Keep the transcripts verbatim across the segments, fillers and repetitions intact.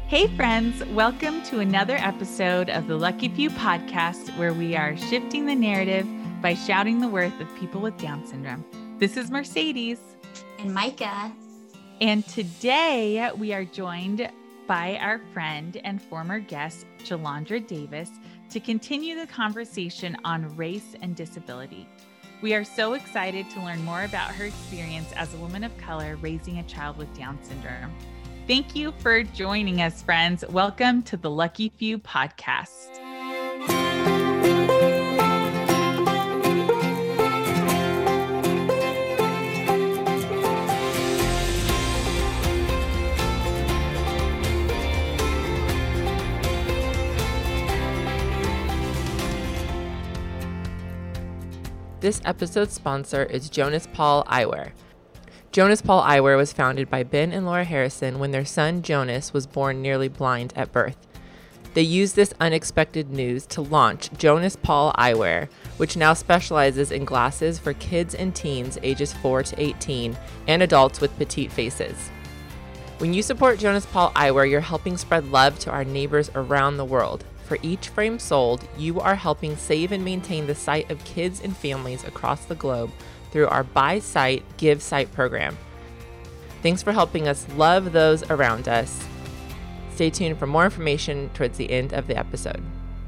Hey friends, welcome to another episode of the Lucky Few podcast, where we are shifting the narrative by shouting the worth of people with Down syndrome. This is Mercedes. And Micah. And today we are joined by our friend and former guest, Jalandra Davis, to continue the conversation on race and disability. We are so excited to learn more about her experience as a woman of color raising a child with Down syndrome. Thank you for joining us, friends. Welcome to the Lucky Few podcast. This episode's sponsor is Jonas Paul Eyewear. Jonas Paul Eyewear was founded by Ben and Laura Harrison when their son Jonas was born nearly blind at birth. They used this unexpected news to launch Jonas Paul Eyewear, which now specializes in glasses for kids and teens ages four to eighteen and adults with petite faces. When you support Jonas Paul Eyewear, you're helping spread love to our neighbors around the world. For each frame sold, you are helping save and maintain the sight of kids and families across the globe through our Buy Sight, Give Sight program. Thanks for helping us love those around us. Stay tuned for more information towards the end of the episode.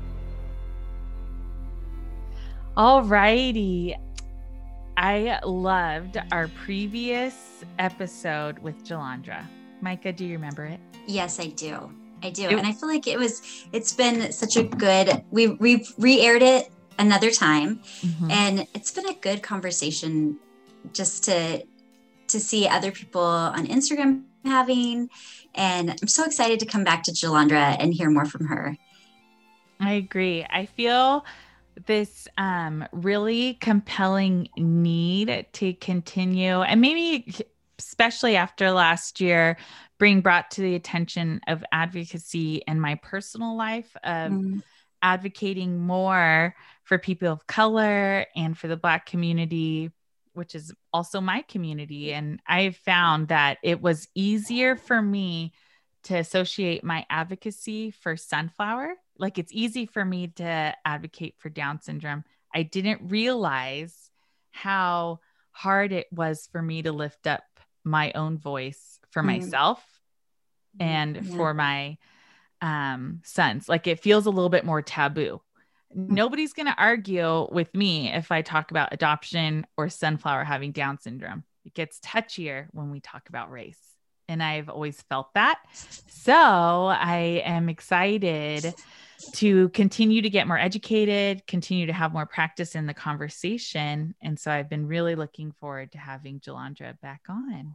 All righty. I loved our previous episode with Jalandra. Micah, do you remember it? Yes, I do. I do. It- and I feel like it was, it's been such a good, we, we re-aired it another time. Mm-hmm. And it's been a good conversation just to, to see other people on Instagram having, and I'm so excited to come back to Jalandra and hear more from her. I agree. I feel this um, really compelling need to continue, and maybe especially after last year, being brought to the attention of advocacy in my personal life of mm. advocating more for people of color and for the Black community, which is also my community. And I've found that it was easier for me to associate my advocacy for Sunflower. Like, it's easy for me to advocate for Down syndrome. I didn't realize how hard it was for me to lift up my own voice for mm. myself and yeah. for my um, sons. Like, it feels a little bit more taboo. Nobody's going to argue with me if I talk about adoption or Sunflower having Down syndrome. It gets touchier when we talk about race. And I've always felt that. So I am excited to continue to get more educated, continue to have more practice in the conversation. And so I've been really looking forward to having Jalandra back on.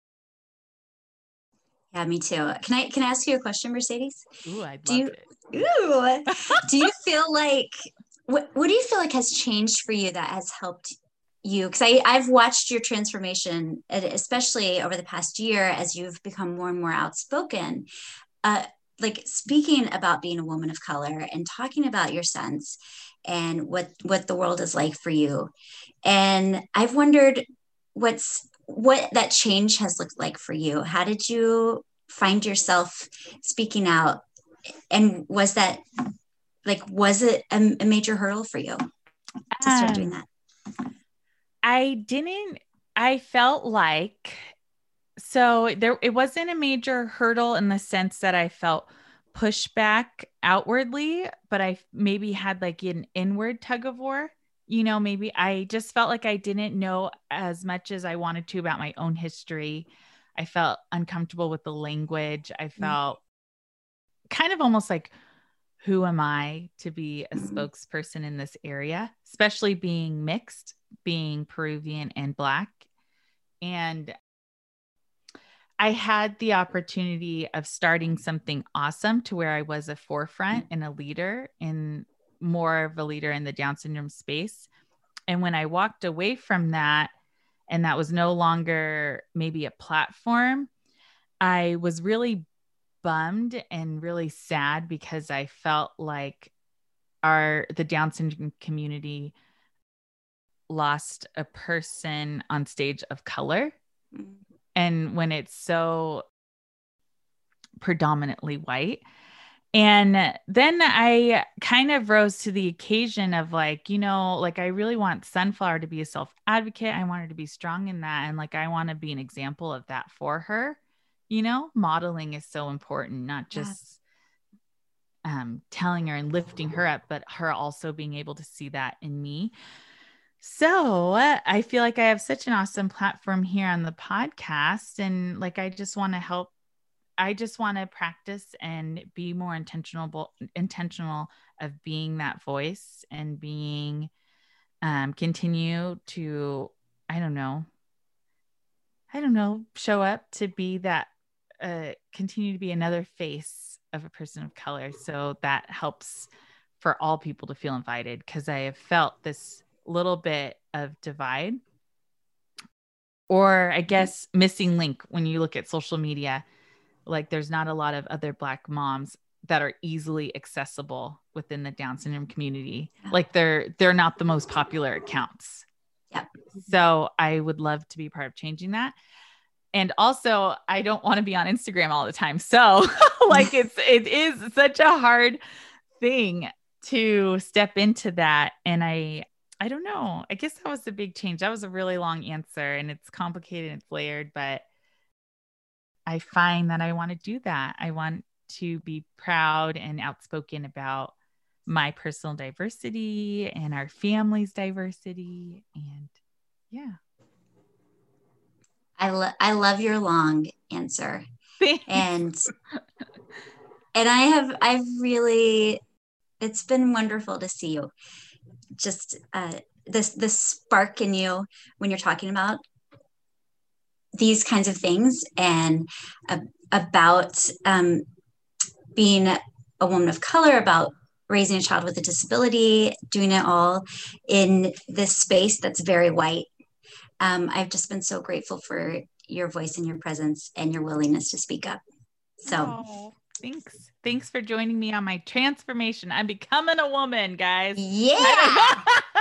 Yeah, me too. Can I can I ask you a question, Mercedes? Ooh, I'd do love you, it. Ooh, do you feel like what what do you feel like has changed for you that has helped you? Because I I've watched your transformation, especially over the past year, as you've become more and more outspoken, uh, like speaking about being a woman of color and talking about your sons and what what the world is like for you. And I've wondered what's what that change has looked like for you. How did you find yourself speaking out? And was that like, was it a, a major hurdle for you to start um, doing that? I didn't, I felt like, so there, it wasn't a major hurdle in the sense that I felt pushback outwardly, but I maybe had like an inward tug of war. You know, maybe I just felt like I didn't know as much as I wanted to about my own history. I felt uncomfortable with the language. I felt mm-hmm. kind of almost like, who am I to be a mm-hmm. spokesperson in this area, especially being mixed, being Peruvian and Black. And I had the opportunity of starting something awesome to where I was a forefront and a leader in more of a leader in the Down syndrome space. And when I walked away from that, and that was no longer maybe a platform, I was really bummed and really sad because I felt like our, the Down syndrome community lost a person on stage of color. Mm-hmm. And when it's so predominantly white. And then I kind of rose to the occasion of like, you know, like I really want Sunflower to be a self advocate. I want her to be strong in that. And like, I want to be an example of that for her. You know, modeling is so important, not just yeah. um, telling her and lifting her up, but her also being able to see that in me. So I feel like I have such an awesome platform here on the podcast. And like, I just want to help. I just want to practice and be more intentional, intentional of being that voice and being, um, continue to, I don't know, I don't know, show up to be that, uh, continue to be another face of a person of color. So that helps for all people to feel invited, because I have felt this little bit of divide, or I guess missing link when you look at social media. Like there's not a lot of other Black moms that are easily accessible within the Down syndrome community. Yeah. Like they're, they're not the most popular accounts. Yep. So I would love to be part of changing that. And also I don't want to be on Instagram all the time. So like it's, it is such a hard thing to step into that. And I, I don't know, I guess that was the big change. That was a really long answer, and it's complicated and it's layered, but I find that I want to do that. I want to be proud and outspoken about my personal diversity and our family's diversity. And yeah. I love, I love your long answer. Thanks. And, and I have, I've really, it's been wonderful to see you. Just uh, this, this spark in you when you're talking about these kinds of things, and uh, about um, being a woman of color, about raising a child with a disability, doing it all in this space that's very white. Um, I've just been so grateful for your voice and your presence and your willingness to speak up. So oh, thanks. Thanks for joining me on my transformation. I'm becoming a woman, guys. Yeah.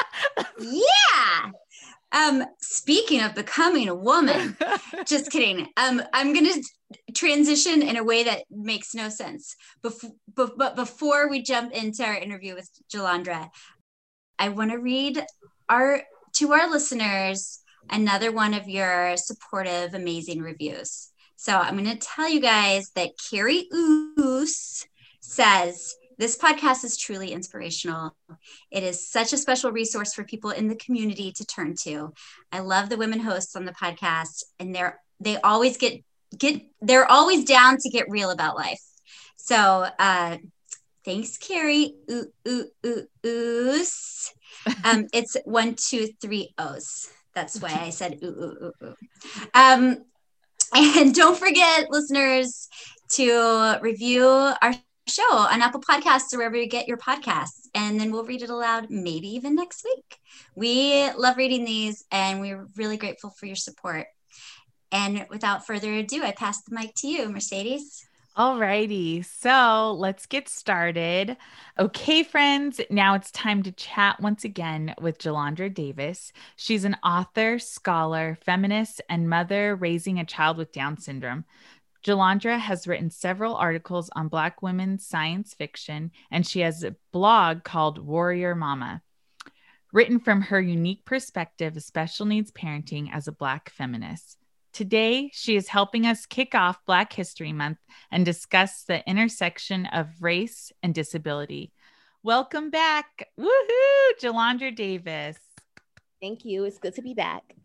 yeah. Um, speaking of becoming a woman, just kidding. Um, I'm going to transition in a way that makes no sense. Bef- be- but before we jump into our interview with Jalandra, I want to read our to our listeners another one of your supportive, amazing reviews. So I'm going to tell you guys that Carrie Oos says, "This podcast is truly inspirational. It is such a special resource for people in the community to turn to. I love the women hosts on the podcast, and they're they always get get they're always down to get real about life. So uh, thanks, Carrie. Ooh, ooh, ooh, oos. Um, it's one, two, three O's. That's why I said ooh, ooh, ooh, ooh. Um, and don't forget, listeners, to review our show on Apple Podcasts or wherever you get your podcasts, and then we'll read it aloud, maybe even next week. We love reading these, and we're really grateful for your support. And without further ado, I pass the mic to you, Mercedes. All righty. So let's get started. Okay, friends, now it's time to chat once again with Jalandra Davis. She's an author, scholar, feminist, and mother raising a child with Down syndrome. Jalandra has written several articles on Black women's science fiction, and she has a blog called Warrior Mama, written from her unique perspective of special needs parenting as a Black feminist. Today, she is helping us kick off Black History Month and discuss the intersection of race and disability. Welcome back. Woohoo, Jalandra Davis. Thank you. It's good to be back.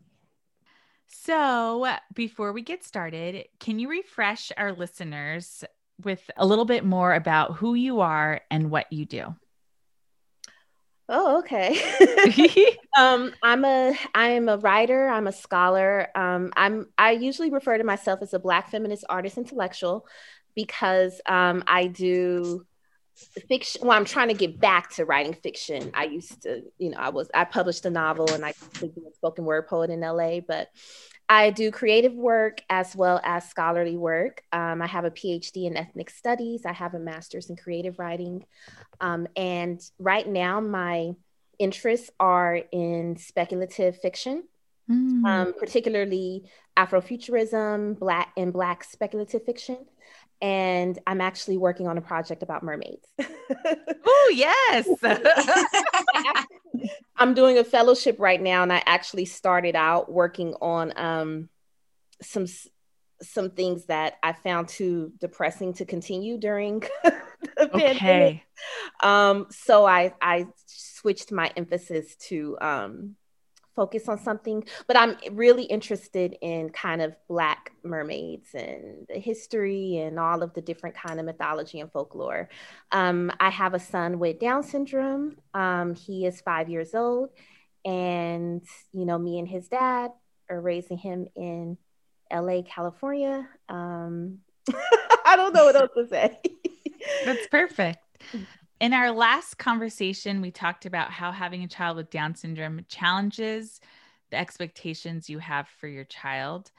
So before we get started, can you refresh our listeners with a little bit more about who you are and what you do? Oh, okay. um, I'm a, I am a writer. I'm a scholar. Um, I'm, I usually refer to myself as a Black feminist artist intellectual because um, I do fiction. Well, I'm trying to get back to writing fiction. I used to, you know, I was, I published a novel and I was a spoken word poet in L A, but I do creative work as well as scholarly work. Um, I have a P H D in ethnic studies. I have a master's in creative writing. Um, and right now my interests are in speculative fiction, mm. um, particularly Afrofuturism, Black and Black speculative fiction. and I'm actually working on a project about mermaids. Oh, yes. I'm doing a fellowship right now, and I actually started out working on um, some some things that I found too depressing to continue during the Okay. pandemic. Um, so I I switched my emphasis to um, focus on something, but I'm really interested in kind of Black mermaids and the history and all of the different kind of mythology and folklore. Um, I have a son with Down syndrome. Um, he is five years old, and you know, me and his dad are raising him in L A, California. Um, I don't know what else to say. That's perfect. In our last conversation, we talked about how having a child with Down syndrome challenges the expectations you have for your child.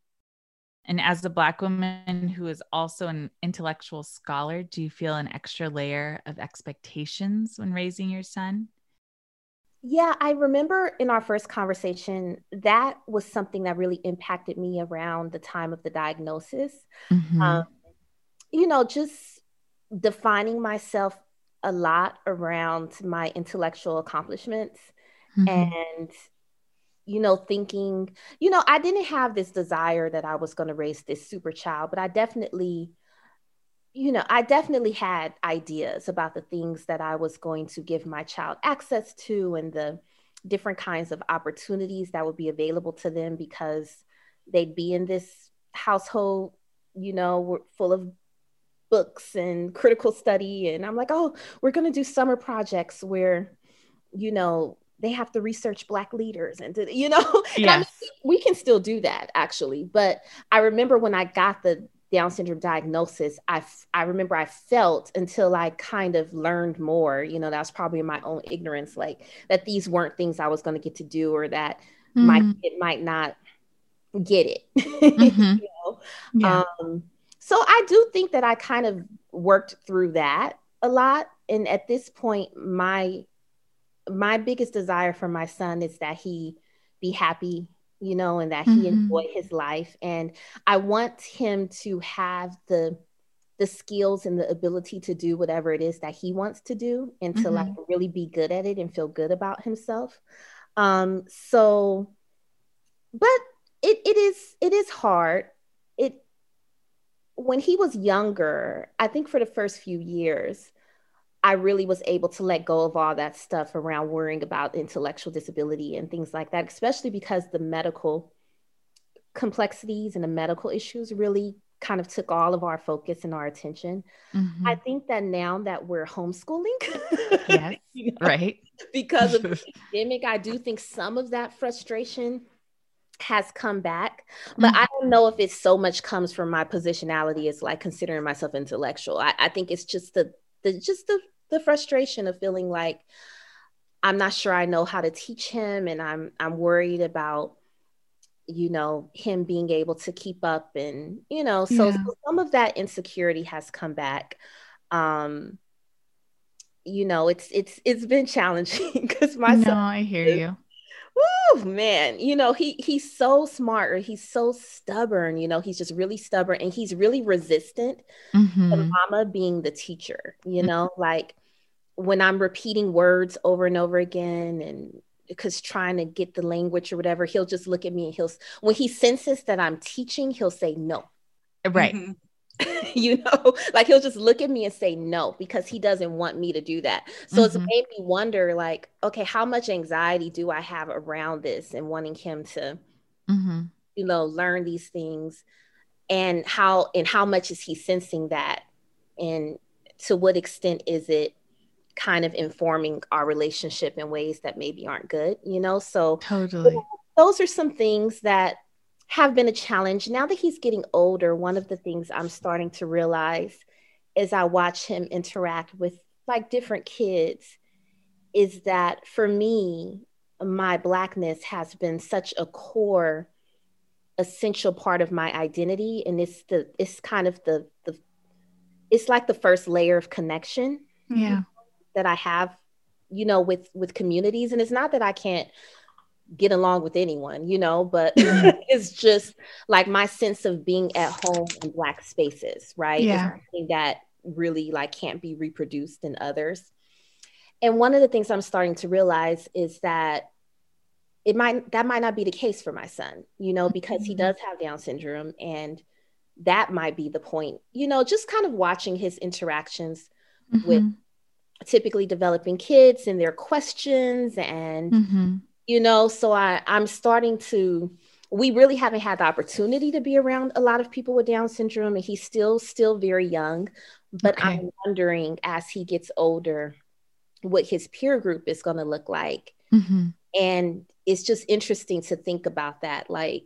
And as a Black woman who is also an intellectual scholar, do you feel an extra layer of expectations when raising your son? Yeah, I remember in our first conversation, that was something that really impacted me around the time of the diagnosis. Mm-hmm. Um, you know, just defining myself a lot around my intellectual accomplishments, Mm-hmm. and, you know, thinking, you know, I didn't have this desire that I was going to raise this super child, but I definitely, you know, I definitely had ideas about the things that I was going to give my child access to and the different kinds of opportunities that would be available to them because they'd be in this household, you know, full of books and critical study. And I'm like, oh, we're going to do summer projects where, you know, they have to research Black leaders and, to, you know, Yes. and I mean, we can still do that actually. But I remember when I got the Down syndrome diagnosis, I, I remember I felt until I kind of learned more, you know, that was probably my own ignorance, like that these weren't things I was going to get to do, or that mm. my kid might not get it. Mm-hmm. you know? Yeah. Um, so I do think that I kind of worked through that a lot. And at this point, my my biggest desire for my son is that he be happy, you know, and that he mm-hmm. enjoy his life. And I want him to have the the skills and the ability to do whatever it is that he wants to do, and to mm-hmm. like really be good at it and feel good about himself. Um, so, but it it is it is hard. It when he was younger, I think for the first few years, I really was able to let go of all that stuff around worrying about intellectual disability and things like that, especially because the medical complexities and the medical issues really kind of took all of our focus and our attention. Mm-hmm. I think that now that we're homeschooling, yes, you know, right, because of the pandemic, I do think some of that frustration has come back, but mm-hmm. I don't know if it's so much comes from my positionality as like considering myself intellectual. I, I think it's just the the just the the frustration of feeling like I'm not sure I know how to teach him, and I'm I'm worried about, you know, him being able to keep up, and you know, so, yeah. so some of that insecurity has come back. Um, you know, it's it's it's been challenging because my no, son I hear is, you. Woo, man, you know, he he's so smart, or he's so stubborn, you know, he's just really stubborn, and he's really resistant mm-hmm. to mama being the teacher, you know, mm-hmm. like when I'm repeating words over and over again, and because trying to get the language or whatever, he'll just look at me and he'll, when he senses that I'm teaching, he'll say no. Right. Mm-hmm. You know, like he'll just look at me and say no, because he doesn't want me to do that. So mm-hmm. it's made me wonder, like, okay, how much anxiety do I have around this and wanting him to, mm-hmm. you know, learn these things, and how, and how much is he sensing that? And to what extent is it kind of informing our relationship in ways that maybe aren't good, you know? So totally. You know, those are some things that have been a challenge. Now that he's getting older, one of the things I'm starting to realize as I watch him interact with like different kids is that for me, my Blackness has been such a core, essential part of my identity. And it's the, it's kind of the, the, it's like the first layer of connection yeah. that I have, you know, with, with communities. And it's not that I can't get along with anyone, you know, but it's just like my sense of being at home in Black spaces, right? Yeah. Is something that really like can't be reproduced in others. And one of the things I'm starting to realize is that it might, that might not be the case for my son, you know, because he does have Down syndrome, and that might be the point, you know, just kind of watching his interactions mm-hmm. with typically developing kids and their questions and, mm-hmm. you know, so I, I'm starting to, we really haven't had the opportunity to be around a lot of people with Down syndrome, and he's still, still very young, but okay. I'm wondering as he gets older, what his peer group is going to look like. Mm-hmm. And it's just interesting to think about that. Like,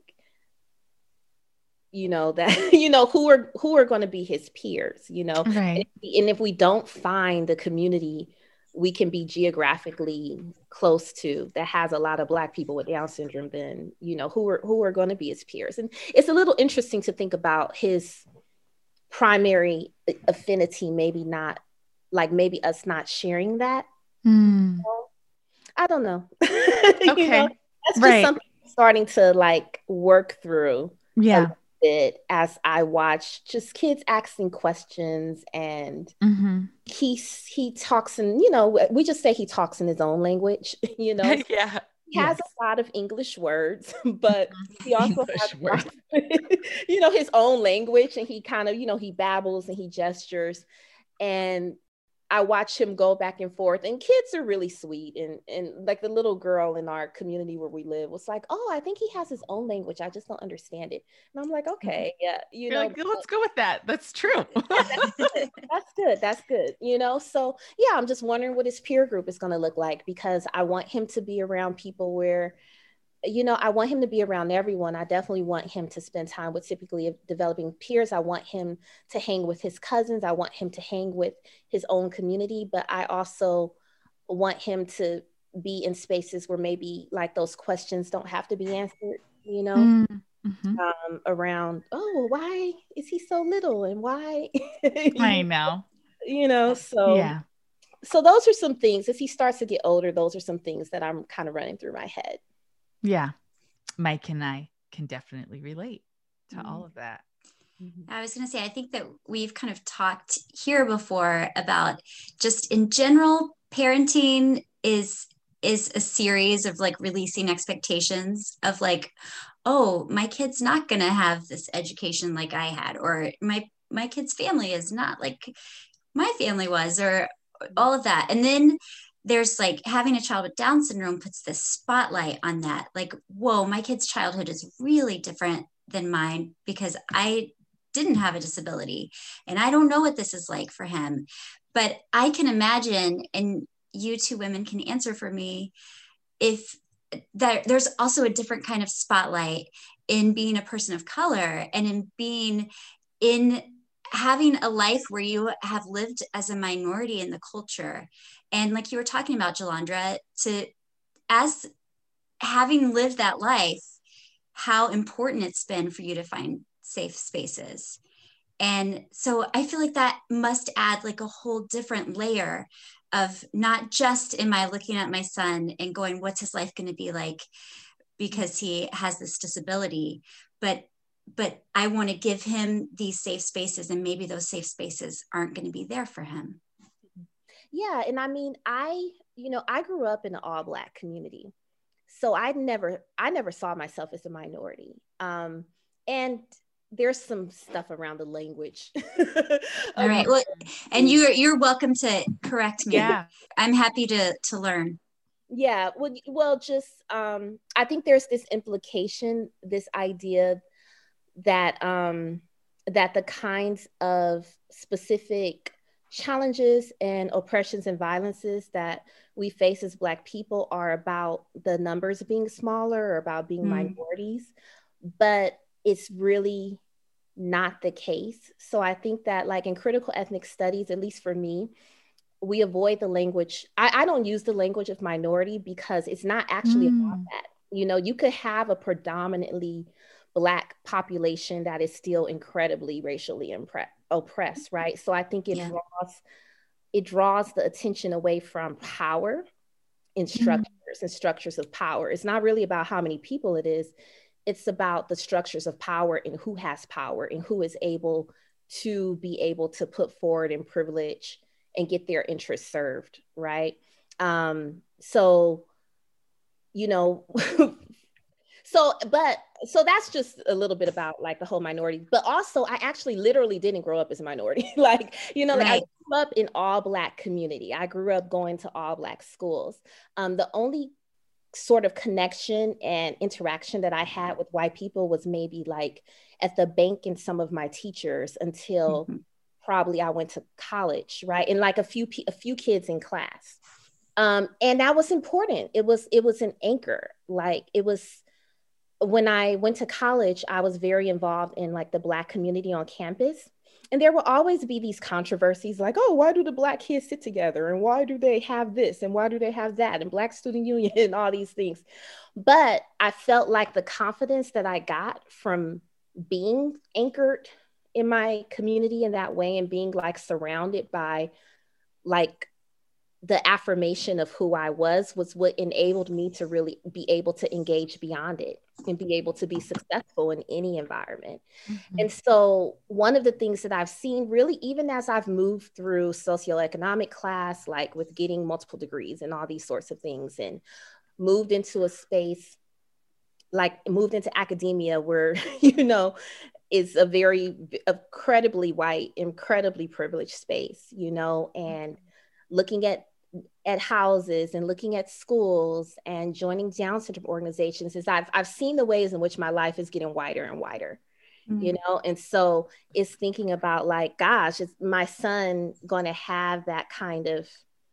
you know, that, you know, who are, who are going to be his peers, you know, right. and, and if we don't find the community we can be geographically close to that has a lot of Black people with Down syndrome, then, you know, who are, who are going to be his peers. And it's a little interesting to think about his primary affinity, maybe not like maybe us not sharing that. Mm. So, I don't know. Okay. You know, that's just right. something I'm starting to like work through. Yeah. Bit as I watch just kids asking questions, and mm-hmm. he he talks in, you know, we just say he talks in his own language, you know. Yeah. He has yes. a lot of English words, but he also English has words. You know, his own language, and he kind of, you know, he babbles and he gestures, and I watch him go back and forth, and kids are really sweet. And, and like the little girl in our community where we live was like, oh, I think he has his own language. I just don't understand it. And I'm like, okay, yeah, you You're know, like, let's go with that. That's true. That's good. That's good. That's good. You know, so yeah, I'm just wondering what his peer group is going to look like, because I want him to be around people where, you know, I want him to be around everyone. I definitely want him to spend time with typically developing peers. I want him to hang with his cousins. I want him to hang with his own community, but I also want him to be in spaces where maybe like those questions don't have to be answered, you know, mm-hmm. um, around, oh, well, why is he so little? And why? I know. You know, so, yeah. So those are some things, as he starts to get older, those are some things that I'm kind of running through my head. Yeah. Mike and I can definitely relate to mm-hmm. all of that. I was going to say, I think that we've kind of talked here before about just in general, parenting is, is a series of like releasing expectations of like, oh, my kid's not going to have this education like I had, or my, my kid's family is not like my family was, or all of that. And then there's like having a child with Down syndrome puts this spotlight on that. Like, whoa, my kid's childhood is really different than mine because I didn't have a disability and I don't know what this is like for him. But I can imagine, and you two women can answer for me, if that there's also a different kind of spotlight in being a person of color and in being in having a life where you have lived as a minority in the culture. And like you were talking about, Jalandra, to as having lived that life, how important it's been for you to find safe spaces. And so I feel like that must add like a whole different layer of not just am I looking at my son and going, what's his life going to be like because he has this disability, but but I want to give him these safe spaces, and maybe those safe spaces aren't going to be there for him. Yeah. And I mean, I, you know, I grew up in an all Black community. So I never, I never saw myself as a minority. Um, and there's some stuff around the language. All right. Well, and you're, you're welcome to correct me. Yeah. I'm happy to, to learn. Yeah. Well, well, just, um, I think there's this implication, this idea that, um, that the kinds of specific challenges and oppressions and violences that we face as Black people are about the numbers being smaller or about being mm. minorities, but it's really not the case. So I think that like in critical ethnic studies, at least for me, we avoid the language. I, I don't use the language of minority because it's not actually mm. about that. You know, you could have a predominantly Black population that is still incredibly racially impre- oppressed, right? So I think it yeah. draws it draws the attention away from power in structures mm. and structures of power. It's not really about how many people it is. It's about the structures of power and who has power and who is able to be able to put forward and privilege and get their interests served, right? Um, so, you know, so, but, so that's just a little bit about like the whole minority, but also I actually literally didn't grow up as a minority. Like, you know, like right. I grew up in all Black community. I grew up going to all Black schools. Um, the only sort of connection and interaction that I had with white people was maybe like at the bank and some of my teachers until mm-hmm. probably I went to college, right? And like a few, a few kids in class. Um, and that was important. It was, it was an anchor. Like it was, when I went to college, I was very involved in like the Black community on campus. And there will always be these controversies like, oh, why do the Black kids sit together? And why do they have this? And why do they have that? And Black Student Union and all these things. But I felt like the confidence that I got from being anchored in my community in that way and being like surrounded by like the affirmation of who I was was what enabled me to really be able to engage beyond it and be able to be successful in any environment. Mm-hmm. And so one of the things that I've seen really, even as I've moved through socioeconomic class, like with getting multiple degrees and all these sorts of things, and moved into a space, like moved into academia where, you know, is a very incredibly white, incredibly privileged space, you know, and looking at at houses and looking at schools and joining Down syndrome organizations is I've, I've seen the ways in which my life is getting wider and wider, mm-hmm. you know? And so it's thinking about like, gosh, is my son going to have that kind of,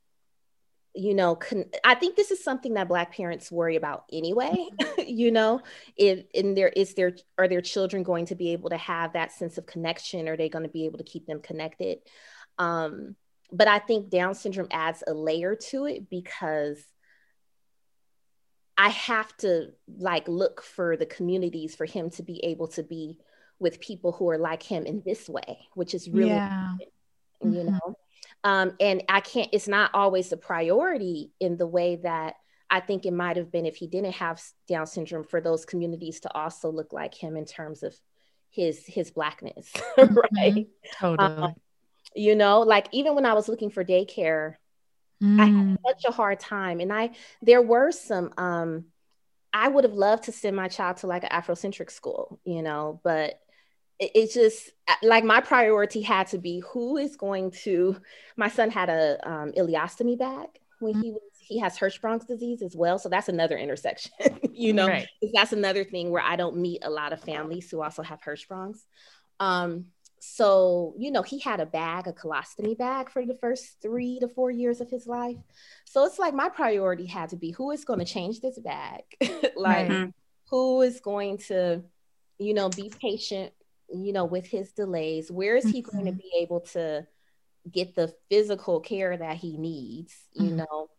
you know, con- I think this is something that Black parents worry about anyway, you know, if in there is there, are their children going to be able to have that sense of connection? Are they going to be able to keep them connected? Um, But I think Down syndrome adds a layer to it because I have to like look for the communities for him to be able to be with people who are like him in this way, which is really, yeah. you mm-hmm. know, um, and I can't, it's not always a priority in the way that I think it might've been if he didn't have Down syndrome, for those communities to also look like him in terms of his, his Blackness, right? Mm-hmm. Totally. Um, You know, like even when I was looking for daycare, mm. I had such a hard time. And I, there were some, um, I would have loved to send my child to like an Afrocentric school, you know, but it, it's just like my priority had to be who is going to, my son had a um, ileostomy bag when mm. he was, he has Hirschsprung's disease as well. So that's another intersection, you know, right. That's another thing where I don't meet a lot of families who also have Hirschsprung's. Um, So, you know, he had a bag, a colostomy bag for the first three to four years of his life. So it's like my priority had to be who is going to change this bag? Like mm-hmm. who is going to, you know, be patient, you know, with his delays? Where is he mm-hmm. going to be able to get the physical care that he needs, you mm-hmm. know?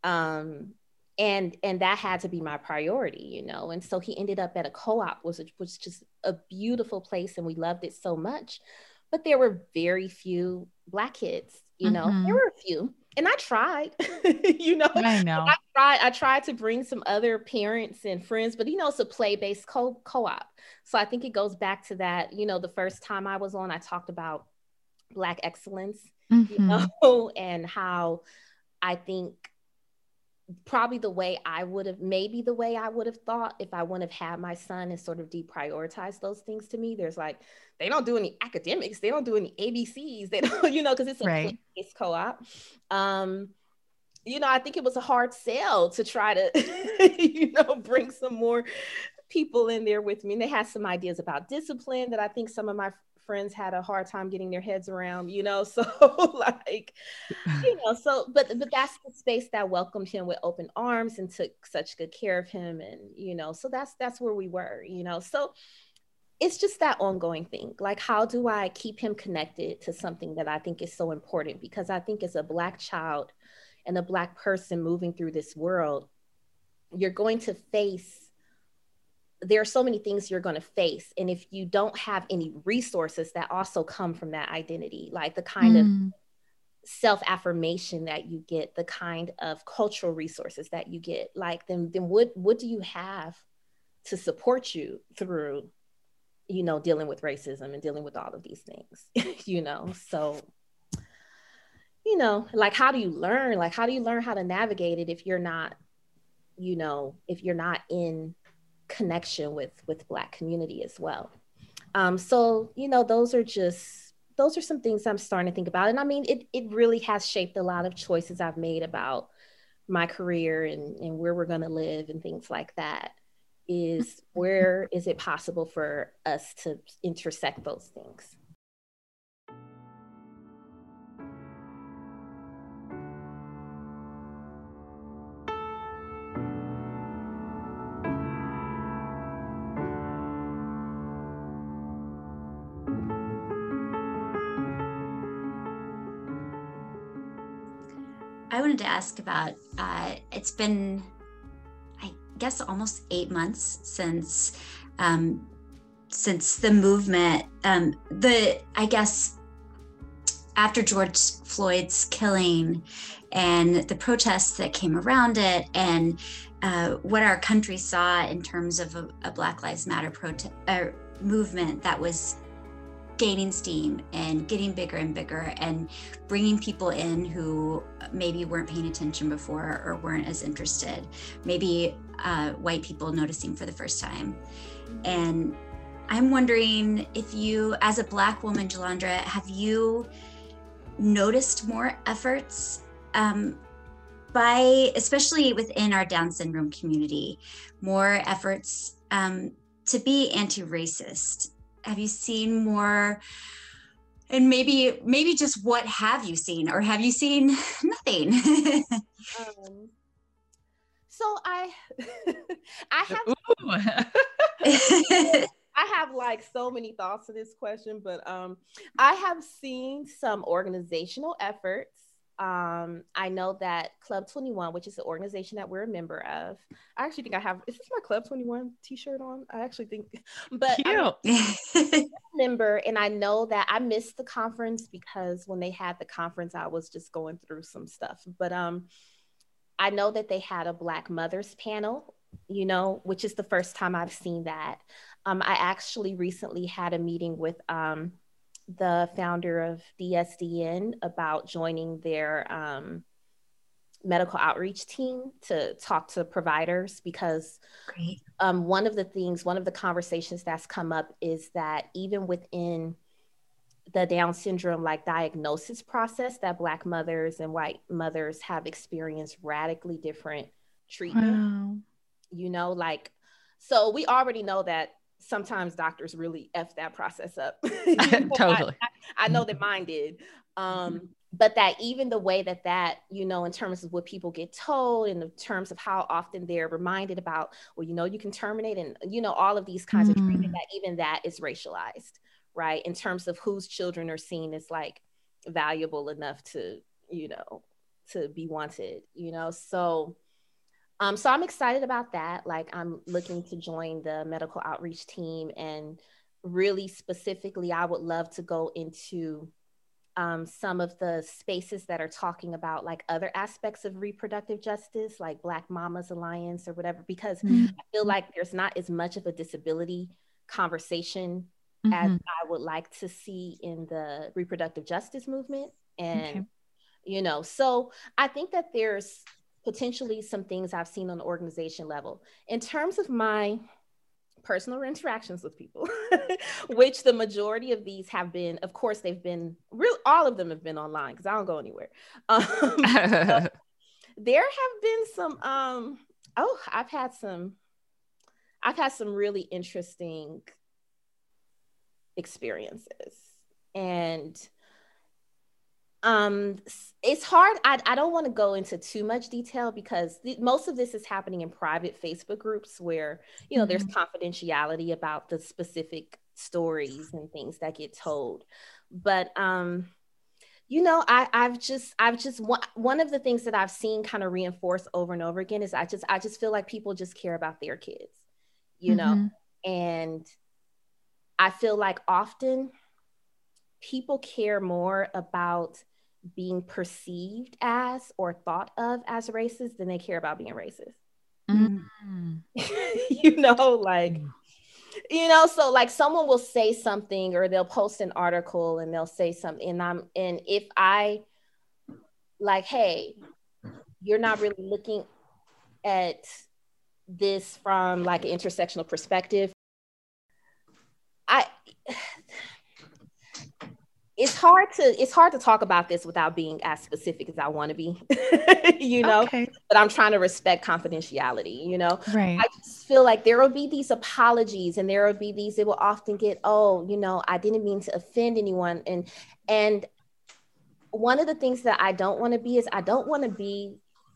Um, And and that had to be my priority, you know? And so he ended up at a co-op, which was just a beautiful place. And we loved it so much, but there were very few Black kids, you know, mm-hmm. there were a few. And I tried, you know, I know. I tried, I tried to bring some other parents and friends, but, you know, it's a play-based co- co-op. So I think it goes back to that, you know, the first time I was on, I talked about Black excellence, mm-hmm. you know, and how I think probably the way I would have, maybe the way I would have thought if I wouldn't have had my son and sort of deprioritized those things to me. There's like, they don't do any academics. They don't do any A B Cs. They don't, you know, because it's a right. place co-op. Um, you know, I think it was a hard sell to try to, you know, bring some more people in there with me. And they had some ideas about discipline that I think some of my friends had a hard time getting their heads around, you know, so like, you know, so, but, but that's the space that welcomed him with open arms and took such good care of him. And, you know, so that's, that's where we were, you know, so it's just that ongoing thing. Like, how do I keep him connected to something that I think is so important? Because I think as a Black child and a Black person moving through this world, you're going to face there are so many things you're going to face. And if you don't have any resources that also come from that identity, like the kind mm. of self-affirmation that you get, the kind of cultural resources that you get, like then then what what do you have to support you through, you know, dealing with racism and dealing with all of these things, you know? So, you know, like how do you learn? Like how do you learn how to navigate it if you're not, you know, if you're not in connection with with Black community as well? Um, so, you know, those are just, those are some things I'm starting to think about. And I mean, it it really has shaped a lot of choices I've made about my career and, and where we're going to live and things like that. Is where is it possible for us to intersect those things? I wanted to ask about, uh, it's been, I guess, almost eight months since um, since the movement, um, the, I guess, after George Floyd's killing and the protests that came around it, and uh, what our country saw in terms of a, a Black Lives Matter protest uh, movement that was gaining steam and getting bigger and bigger and bringing people in who maybe weren't paying attention before or weren't as interested, maybe uh, white people noticing for the first time. And I'm wondering if you, as a Black woman, Jalandra, have you noticed more efforts um, by, especially within our Down syndrome community, more efforts um, to be anti-racist? Have you seen more? And maybe, maybe just what have you seen, or have you seen nothing? um, so I, I have, I have like so many thoughts to this question, but um, I have seen some organizational efforts. Um, I know that Club twenty-one, which is the organization that we're a member of, I actually think I have, is this my Club twenty-one t-shirt on? I actually think, but I'm a member, and I know that I missed the conference because when they had the conference, I was just going through some stuff. But um, I know that they had a Black mothers panel, you know, which is the first time I've seen that. Um, I actually recently had a meeting with um, the founder of D S D N about joining their um, medical outreach team to talk to providers, because um, one of the things, one of the conversations that's come up is that even within the Down syndrome like diagnosis process, that Black mothers and white mothers have experienced radically different treatment. Wow. You know, like, so we already know that sometimes doctors really F that process up. You know, Totally. I, I know that mine did. Um, but that even the way that that, you know, in terms of what people get told, in the terms of how often they're reminded about, well, you know, you can terminate, and, you know, all of these kinds mm. of treatment, that even that is racialized, right? In terms of whose children are seen as like valuable enough to, you know, to be wanted, you know? So, Um, so I'm excited about that. Like, I'm looking to join the medical outreach team, and really specifically, I would love to go into um, some of the spaces that are talking about like other aspects of reproductive justice, like Black Mamas Alliance or whatever, because mm-hmm. I feel like there's not as much of a disability conversation mm-hmm. as I would like to see in the reproductive justice movement. And, okay. you know, so I think that there's potentially some things I've seen on the organization level. In terms of my personal interactions with people, which the majority of these have been, of course, they've been real, all of them have been online because I don't go anywhere. Um, so there have been some, um, oh, I've had some, I've had some really interesting experiences. And Um, it's hard. I, I don't want to go into too much detail because the, most of this is happening in private Facebook groups where, you know, mm-hmm. there's confidentiality about the specific stories and things that get told. But, um, you know, I, I've just, I've just, one, one of the things that I've seen kind of reinforced over and over again is I just, I just feel like people just care about their kids, you mm-hmm. know, and I feel like often people care more about being perceived as or thought of as racist than they care about being racist. Mm-hmm. You know, like, you know, so like someone will say something or they'll post an article and they'll say something, and I'm, and if I like, hey, you're not really looking at this from like an intersectional perspective, I, it's hard to, it's hard to talk about this without being as specific as I want to be, you know, Okay. but I'm trying to respect confidentiality, you know, Right. I just feel like there will be these apologies and there will be these, it will often get, oh, you know, I didn't mean to offend anyone. And, and one of the things that I don't want to be is I don't want to be,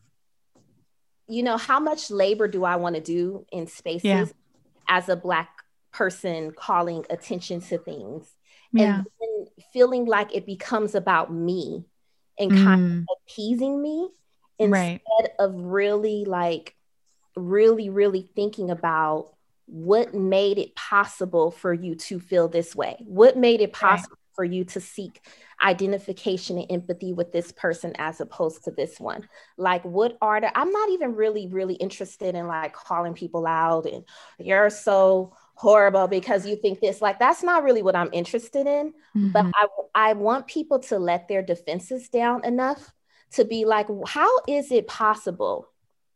you know, how much labor do I want to do in spaces Yeah. as a Black person calling attention to things? Yeah. And then feeling like it becomes about me and Mm. kind of appeasing me instead Right. of really like, really, really thinking about what made it possible for you to feel this way? What made it possible right. for you to seek identification and empathy with this person as opposed to this one? Like, what are the, I'm not even really, really interested in like calling people out and you're so horrible because you think this, like, that's not really what I'm interested in. Mm-hmm. But I, I want people to let their defenses down enough to be like, how is it possible?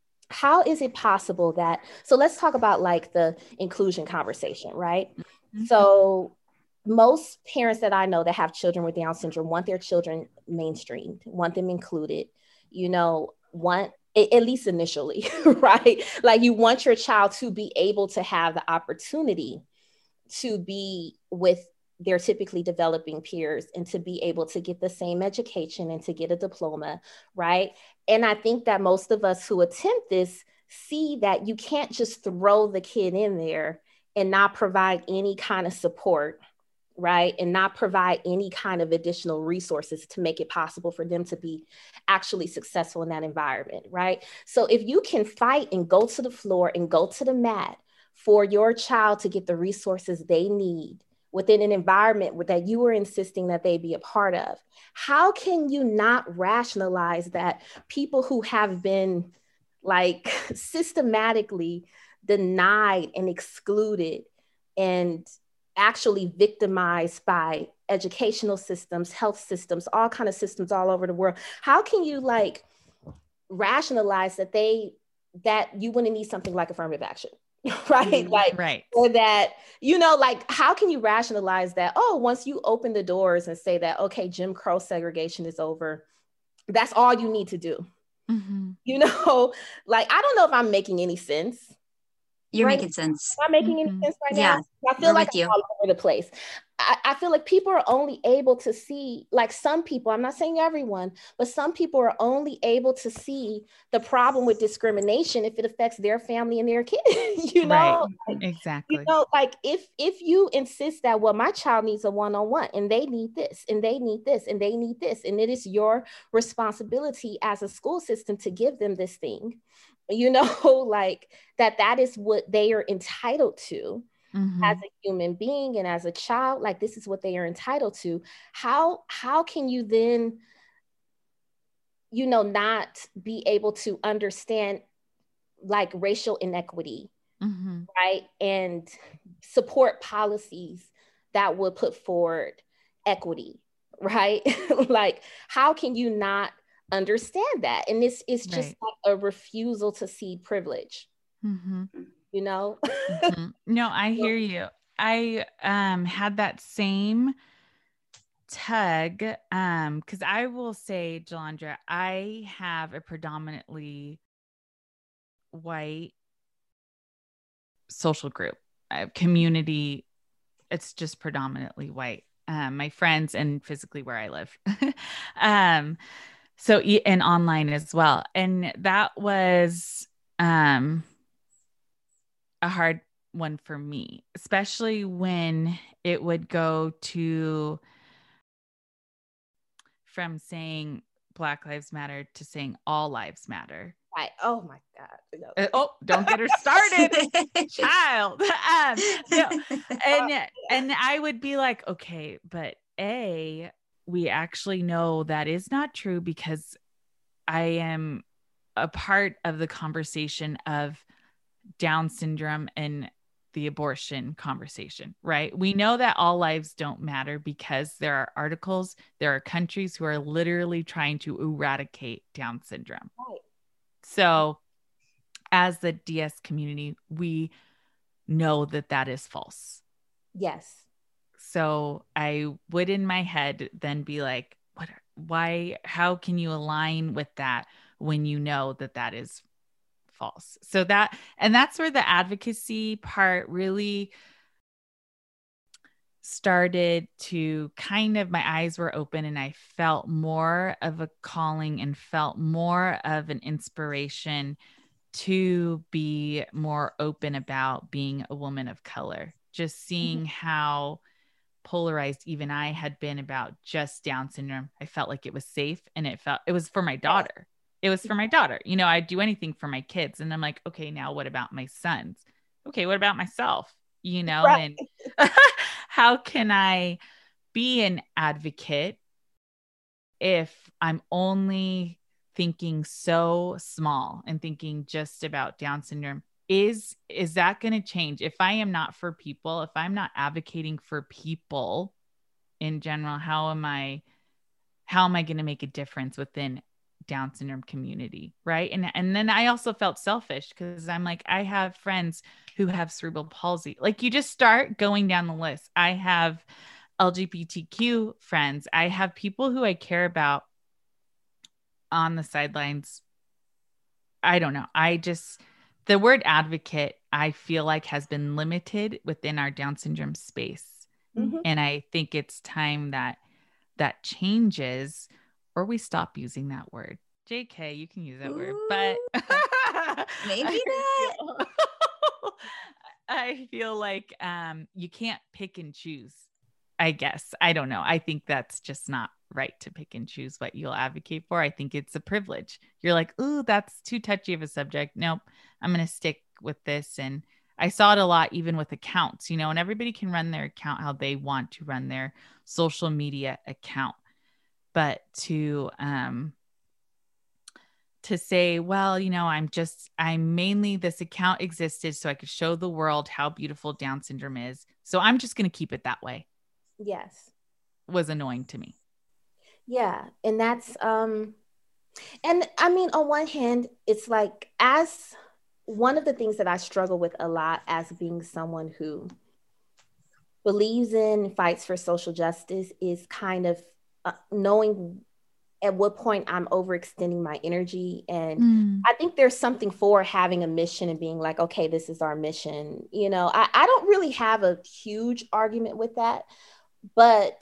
How is it possible that, so let's talk about like the inclusion conversation, right? Mm-hmm. So most parents that I know that have children with Down syndrome want their children mainstreamed, want them included, you know, want, at least initially, right? Like you want your child to be able to have the opportunity to be with their typically developing peers and to be able to get the same education and to get a diploma, right? And I think that most of us who attempt this see that you can't just throw the kid in there and not provide any kind of support, right? And not provide any kind of additional resources to make it possible for them to be actually successful in that environment, right? So if you can fight and go to the floor and go to the mat for your child to get the resources they need within an environment that you are insisting that they be a part of, how can you not rationalize that people who have been like systematically denied and excluded and actually victimized by educational systems, health systems, all kind of systems all over the world, how can you like rationalize that they, that you wouldn't need something like affirmative action? Right? Like, right. Or that, you know, like, how can you rationalize that? Oh, once you open the doors and say that, okay, Jim Crow segregation is over, that's all you need to do. Mm-hmm. You know, like, I don't know if I'm making any sense. You're right? making sense. Am I making mm-hmm. any sense right yeah, now? I feel we're like with I'm you. all over the place. I, I feel like people are only able to see, like some people, I'm not saying everyone, but some people are only able to see the problem with discrimination if it affects their family and their kids, you know? Right. Like, exactly. You know, like if if you insist that, well, my child needs a one-on-one and they need this and they need this and they need this, and it is your responsibility as a school system to give them this thing, you know, like that that is what they are entitled to. Mm-hmm. As a human being and as a child, like this is what they are entitled to. How how can you then, you know, not be able to understand like racial inequity, mm-hmm. right? And support policies that would put forward equity, right? Like, how can you not understand that? And this is just right. like a refusal to see privilege. Mm-hmm. You know? mm-hmm. No, I hear you. I um had that same tug um because I will say, Jalandra, I have a predominantly white social group, I have community. It's just predominantly white. Um, my friends and physically where I live. um, so and online as well, and that was um. a hard one for me, especially when it would go to from saying Black Lives Matter to saying all lives matter. Right. Oh my God. No. Uh, oh, don't get her started, child. Um, no. And, and I would be like, okay, but A, we actually know that is not true, because I am a part of the conversation of Down syndrome and the abortion conversation, right? We know that all lives don't matter, because there are articles, there are countries who are literally trying to eradicate Down syndrome. Right. So as the D S community, we know that that is false. Yes. So I would in my head then be like, what, why, how can you align with that when you know that that is false? So that, and that's where the advocacy part really started to kind of, my eyes were open, and I felt more of a calling and felt more of an inspiration to be more open about being a woman of color. Just seeing mm-hmm. how polarized even I had been about just Down syndrome. I felt like it was safe, and it felt, it was for my daughter. It was for my daughter. You know, I'd do anything for my kids. And I'm like, okay, now what about my sons? Okay, what about myself? You know, right. And how can I be an advocate if I'm only thinking so small and thinking just about Down syndrome? Is, is that going to change? If I am not for people, if I'm not advocating for people in general, how am I, how am I going to make a difference within Down syndrome community? Right. And, and then I also felt selfish, because I'm like, I have friends who have cerebral palsy. Like, you just start going down the list. I have L G B T Q friends. I have people who I care about on the sidelines. I don't know. I just, the word advocate, I feel like, has been limited within our Down syndrome space. Mm-hmm. And I think it's time that that changes, or we stop using that word. J K, you can use that Ooh. word, but maybe not. Feel, I feel like um, you can't pick and choose, I guess. I don't know. I think that's just not right to pick and choose what you'll advocate for. I think it's a privilege. You're like, ooh, that's too touchy of a subject. Nope, I'm going to stick with this. And I saw it a lot, even with accounts, you know, and everybody can run their account how they want to run their social media account. But to, um, to say, well, you know, I'm just, I'm mainly, this account existed so I could show the world how beautiful Down syndrome is, so I'm just going to keep it that way. Yes. Was annoying to me. Yeah. And that's, um, and I mean, on one hand, it's like, as one of the things that I struggle with a lot as being someone who believes in, fights for social justice, is kind of uh, knowing at what point I'm overextending my energy. And mm. I think there's something for having a mission and being like, okay, this is our mission. You know, I, I don't really have a huge argument with that, but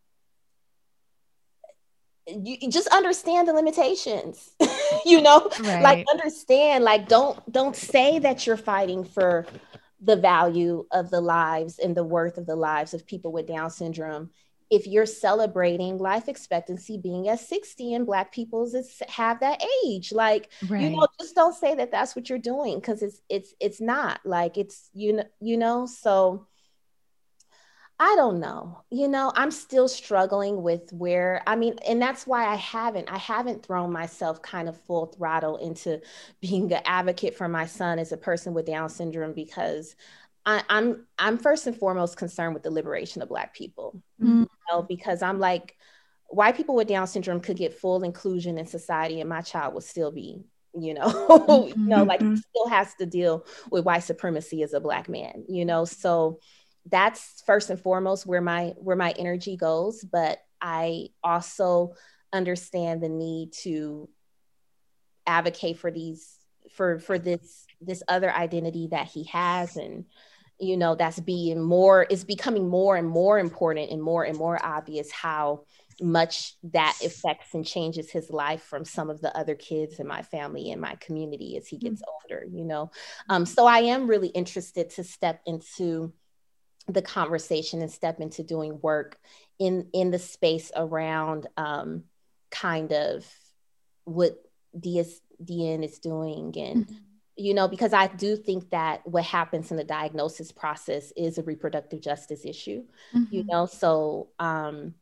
you, you just understand the limitations, you know, right. Like understand, like, don't, don't say that you're fighting for the value of the lives and the worth of the lives of people with Down syndrome if you're celebrating life expectancy being at sixty and Black people's is have that age. Like, right. you know, just don't say that that's what you're doing, because it's, it's, it's not. Like, it's, you know, you know, so I don't know, you know, I'm still struggling with where, I mean, and that's why I haven't, I haven't thrown myself kind of full throttle into being an advocate for my son as a person with Down syndrome, because I, I'm, I'm first and foremost concerned with the liberation of Black people, mm-hmm. you know, because I'm like, white people with Down syndrome could get full inclusion in society and my child would still be, you know, mm-hmm. you know, like he still has to deal with white supremacy as a Black man, you know, so that's first and foremost where my where my energy goes. But I also understand the need to advocate for these for for this this other identity that he has, and you know that's being more is becoming more and more important and more and more obvious how much that affects and changes his life from some of the other kids in my family and my community as he gets mm-hmm. older, you know. Um, so I am really interested to step into the conversation and step into doing work in, in the space around um, kind of what D S D N is doing. And, mm-hmm. you know, because I do think that what happens in the diagnosis process is a reproductive justice issue, mm-hmm. you know, so um,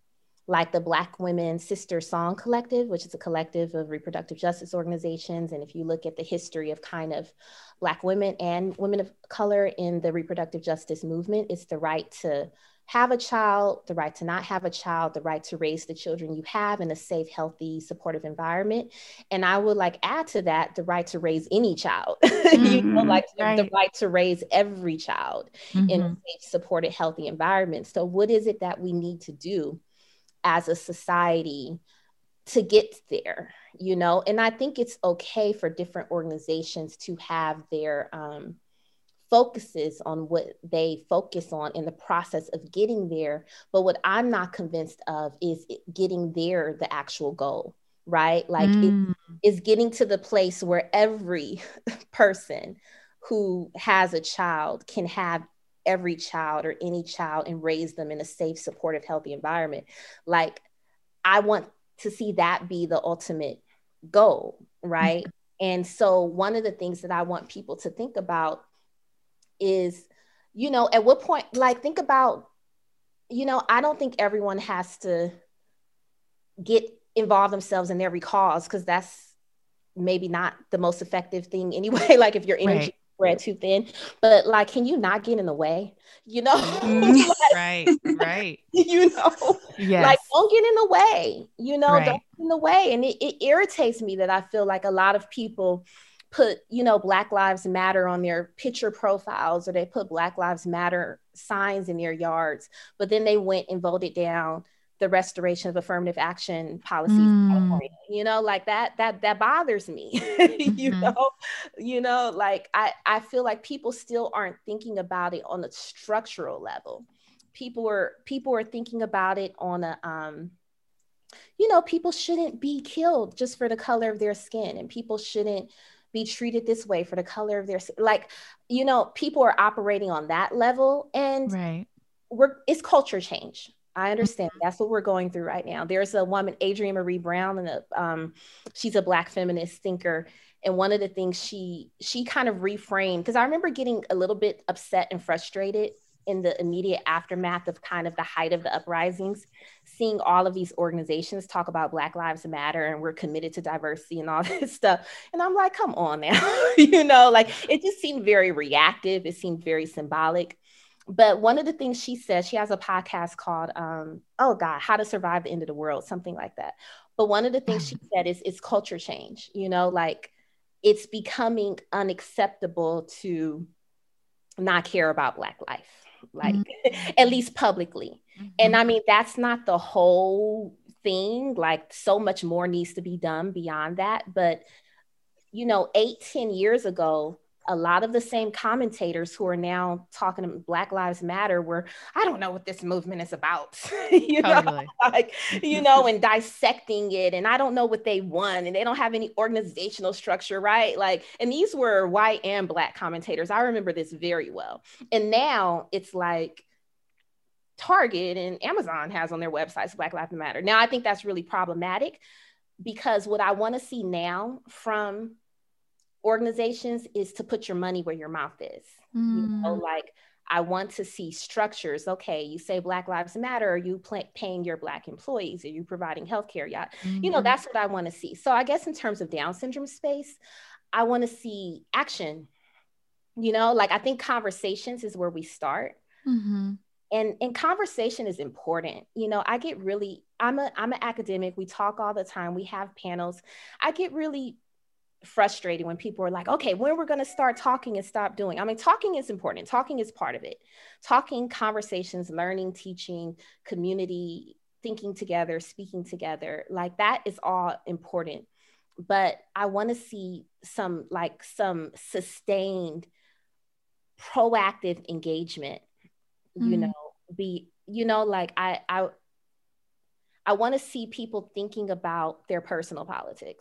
like the Black Women Sister Song Collective, which is a collective of reproductive justice organizations. And if you look at the history of kind of Black women and women of color in the reproductive justice movement, it's the right to have a child, the right to not have a child, the right to raise the children you have in a safe, healthy, supportive environment. And I would like add to that the right to raise any child, mm-hmm. you know, like right. the right to raise every child mm-hmm. in a safe, supported, healthy environment. So what is it that we need to do as a society to get there, you know? And I think it's okay for different organizations to have their um, focuses on what they focus on in the process of getting there. But what I'm not convinced of is getting there the actual goal, right? Like mm. it is getting to the place where every person who has a child can have every child or any child and raise them in a safe, supportive, healthy environment. Like I want to see that be the ultimate goal, right? Mm. And so one of the things that I want people to think about is, you know, at what point, like, think about, you know, I don't think everyone has to get involved themselves in every cause, because that's maybe not the most effective thing anyway. Like if your energy right. spread too thin, but like, can you not get in the way? You know, like, right, right. You know, yes. Like don't get in the way. You know, right. don't get in the way. And it, it irritates me that I feel like a lot of people put, you know, Black Lives Matter on their picture profiles, or they put Black Lives Matter signs in their yards, but then they went and voted down the restoration of affirmative action policies. Mm. You know, like that, that, that bothers me, mm-hmm. you know, you know, like I, I feel like people still aren't thinking about it on a structural level. People are, people are thinking about it on a, um, you know, people shouldn't be killed just for the color of their skin, and people shouldn't be treated this way for the color of their, like, you know, people are operating on that level, and right. we're, it's culture change. I understand mm-hmm. that's what we're going through right now. There's a woman, Adrienne Maree Brown, and a, um, she's a Black feminist thinker. And one of the things she, she kind of reframed, because I remember getting a little bit upset and frustrated in the immediate aftermath of kind of the height of the uprisings, seeing all of these organizations talk about Black Lives Matter and we're committed to diversity and all this stuff. And I'm like, come on now, you know, like it just seemed very reactive. It seemed very symbolic. But one of the things she said, she has a podcast called, um, oh God, How to Survive the End of the World, something like that. But one of the things she said is, is culture change, you know, like it's becoming unacceptable to not care about Black life. Like mm-hmm. at least publicly. Mm-hmm. And I mean, that's not the whole thing. Like so much more needs to be done beyond that. But, you know, eight, ten years ago, a lot of the same commentators who are now talking about Black Lives Matter were, I don't know what this movement is about, you totally. know, like, you know, and dissecting it. And I don't know what they want, and they don't have any organizational structure, right? Like, and these were white and Black commentators. I remember this very well. And now it's like Target and Amazon has on their websites, Black Lives Matter. Now, I think that's really problematic, because what I want to see now from organizations is to put your money where your mouth is. Mm. You know, like I want to see structures. Okay, you say Black Lives Matter. Are you pay- paying your Black employees? Are you providing healthcare? Yeah, mm-hmm. you know, that's what I want to see. So I guess in terms of Down syndrome space, I want to see action. You know, like I think conversations is where we start. Mm-hmm. And, and conversation is important. You know, I get really, I'm a, I'm an academic. We talk all the time. We have panels. I get really frustrated when people are like, okay, when we're going to start talking and stop doing. I mean, talking is important. Talking is part of it. Talking, conversations, learning, teaching, community, thinking together, speaking together, like that is all important. But I want to see some like some sustained proactive engagement, mm. you know, be, you know, like I, I, I want to see people thinking about their personal politics.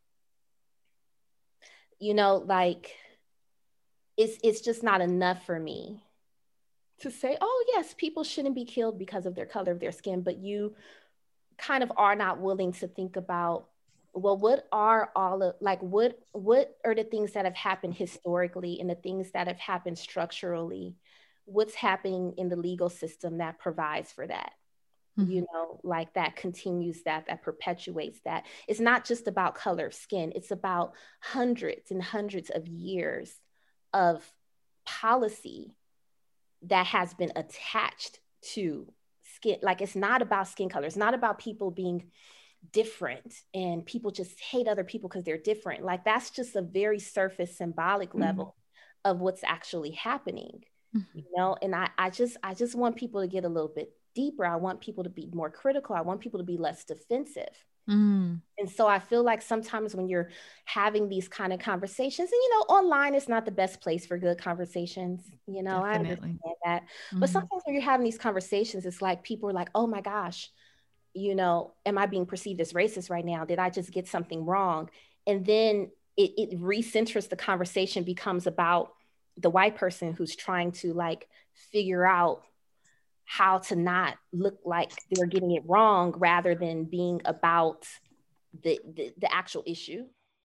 You know, like it's it's just not enough for me to say, oh yes, people shouldn't be killed because of their color of their skin, but you kind of are not willing to think about, well, what are all of, like, what what are the things that have happened historically and the things that have happened structurally? What's happening in the legal system that provides for that? mm-hmm. you know, like that continues that, that perpetuates that. It's not just about color of skin. It's about hundreds and hundreds of years of policy that has been attached to skin. Like, it's not about skin color. It's not about people being different and people just hate other people because they're different. Like, that's just a very surface symbolic mm-hmm. level of what's actually happening, mm-hmm. you know? And I, I just, I just want people to get a little bit deeper. I want people to be more critical. I want people to be less defensive. Mm. And so I feel like sometimes when you're having these kind of conversations, and, you know, online is not the best place for good conversations, you know, Definitely. I understand that. Mm-hmm. But sometimes when you're having these conversations, it's like people are like, oh my gosh, you know, am I being perceived as racist right now? Did I just get something wrong? And then it, it recenters the conversation, becomes about the white person who's trying to like figure out how to not look like they're getting it wrong, rather than being about the, the, the actual issue.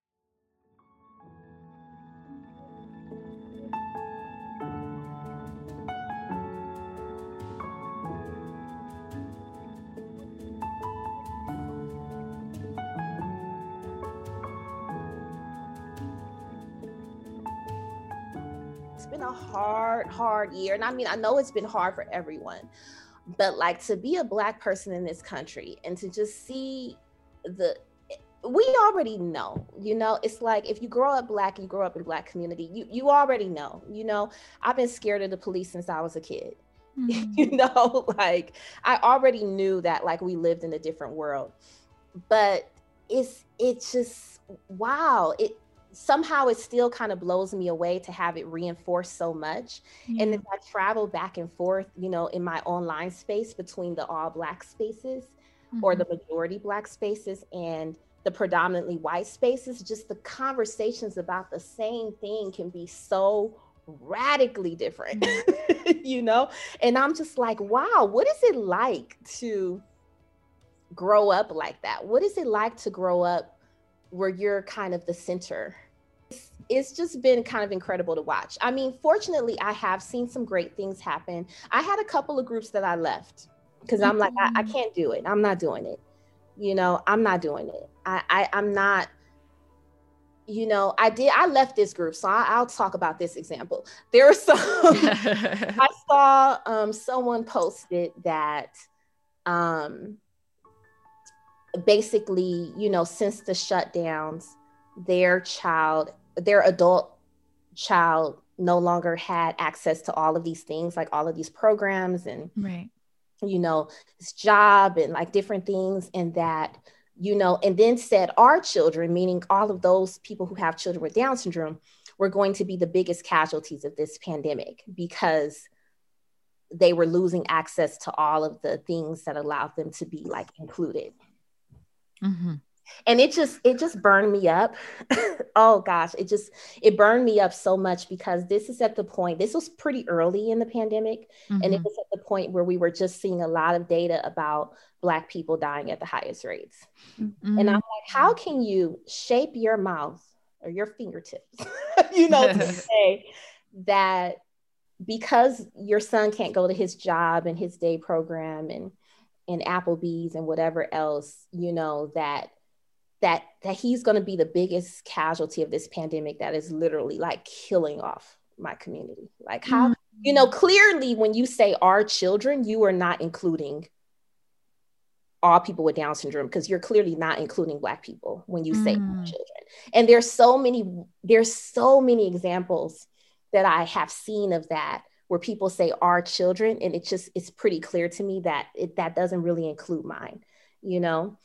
Been a hard, hard year. And I mean, I know it's been hard for everyone, but like, to be a Black person in this country and to just see the, we already know, you know, it's like, if you grow up Black, you grow up in Black community, you, you already know, you know, I've been scared of the police since I was a kid, mm-hmm. you know, like I already knew that like we lived in a different world, but it's, it's just, wow. It, somehow it still kind of blows me away to have it reinforced so much. Yeah. And as I travel back and forth, you know, in my online space between the all Black spaces mm-hmm. or the majority Black spaces and the predominantly white spaces, just the conversations about the same thing can be so radically different, mm-hmm. you know? And I'm just like, wow, what is it like to grow up like that? What is it like to grow up where you're kind of the center? It's, it's just been kind of incredible to watch. I mean, fortunately, I have seen some great things happen. I had a couple of groups that I left because I'm like, I, I can't do it. I'm not doing it. You know, I'm not doing it. I, I I'm not, you know, I did, I left this group. So I, I'll talk about this example. There was some, I saw um, someone posted that, um, basically, you know, since the shutdowns, their child, their adult child no longer had access to all of these things, like all of these programs and, right. you know, this job and like different things. And that, you know, and then said our children, meaning all of those people who have children with Down syndrome, were going to be the biggest casualties of this pandemic because they were losing access to all of the things that allowed them to be like included. Mm-hmm. And it just, it just burned me up. Oh gosh, it just, it burned me up so much because this is at the point, this was pretty early in the pandemic. Mm-hmm. And it was at the point where we were just seeing a lot of data about Black people dying at the highest rates. Mm-hmm. And I'm like, how can you shape your mouth or your fingertips, you know, to say that because your son can't go to his job and his day program and and Applebee's and whatever else, you know, that that that he's going to be the biggest casualty of this pandemic that is literally like killing off my community. Like how, mm-hmm. you know, clearly when you say our children, you are not including all people with Down syndrome, because you're clearly not including Black people when you say mm-hmm. children. And there's so many, there's so many examples that I have seen of that, where people say our children, and it's just, it's pretty clear to me that it, that doesn't really include mine, you know?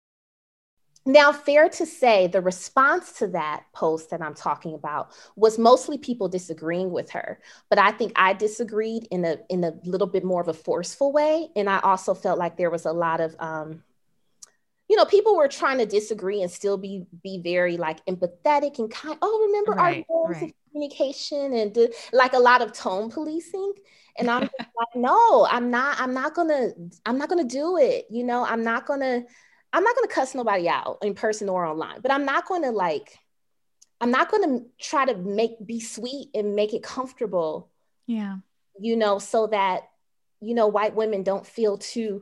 Now, fair to say, the response to that post that I'm talking about was mostly people disagreeing with her, but I think I disagreed in a in a little bit more of a forceful way. And I also felt like there was a lot of, um, you know, people were trying to disagree and still be be very like empathetic and kind. Oh, remember right, our goals right. of communication and do, like a lot of tone policing. And I'm like, no, I'm not. I'm not gonna. I'm not gonna do it. You know, I'm not gonna. I'm not going to cuss nobody out in person or online, but I'm not going to like, I'm not going to try to make, be sweet and make it comfortable. Yeah. You know, so that, you know, white women don't feel too,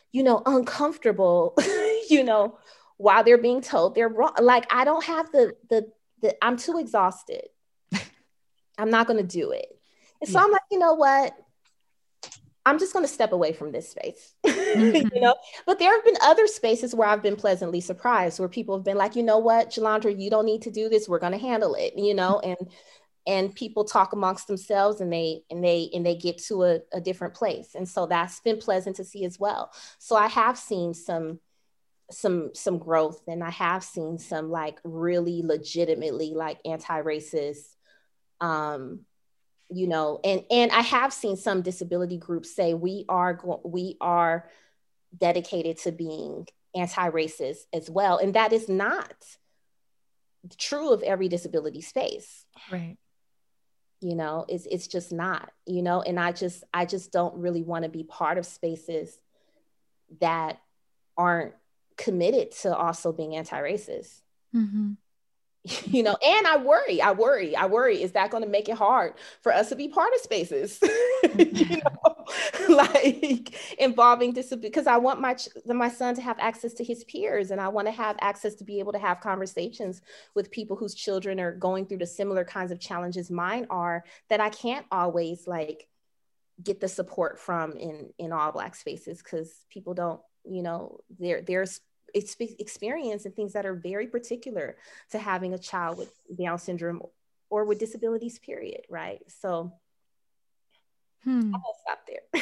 you know, uncomfortable, you know, while they're being told they're wrong. Like, I don't have the, the, the I'm too exhausted. I'm not going to do it. And so yeah. I'm like, you know what? I'm just going to step away from this space, mm-hmm. you know, but there have been other spaces where I've been pleasantly surprised, where people have been like, you know what, Jalandra, you don't need to do this. We're going to handle it, you know, and, and people talk amongst themselves and they, and they, and they get to a, a different place. And so that's been pleasant to see as well. So I have seen some, some, some growth, and I have seen some like really legitimately like anti-racist, um, you know, and, and I have seen some disability groups say, we are, go- we are dedicated to being anti-racist as well. And that is not true of every disability space. Right. You know, it's, it's just not, you know, and I just, I just don't really want to be part of spaces that aren't committed to also being anti-racist. Mm-hmm. You know, and I worry, I worry, I worry, is that going to make it hard for us to be part of spaces, you know, like involving disability, because I want my, my son to have access to his peers, and I want to have access to be able to have conversations with people whose children are going through the similar kinds of challenges mine are, that I can't always like get the support from in, in all Black spaces, because people don't, you know, there, there's experience and things that are very particular to having a child with Down syndrome or with disabilities, period. Right. So hmm. I'll stop there.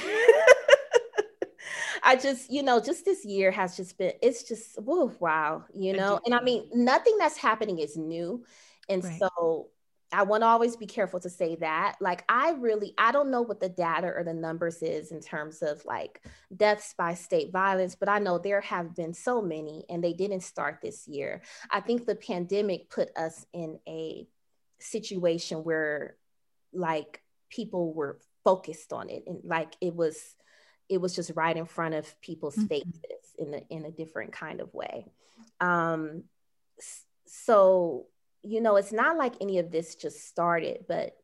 I just, you know, just this year has just been, it's just, whoa, wow, you know, and I mean, nothing that's happening is new. And right. so I want to always be careful to say that. Like, I really, I don't know what the data or the numbers is in terms of like deaths by state violence, but I know there have been so many, and they didn't start this year. I think the pandemic put us in a situation where like people were focused on it, and like it was, it was just right in front of people's mm-hmm. faces in a, in a different kind of way. Um, so you know, it's not like any of this just started, but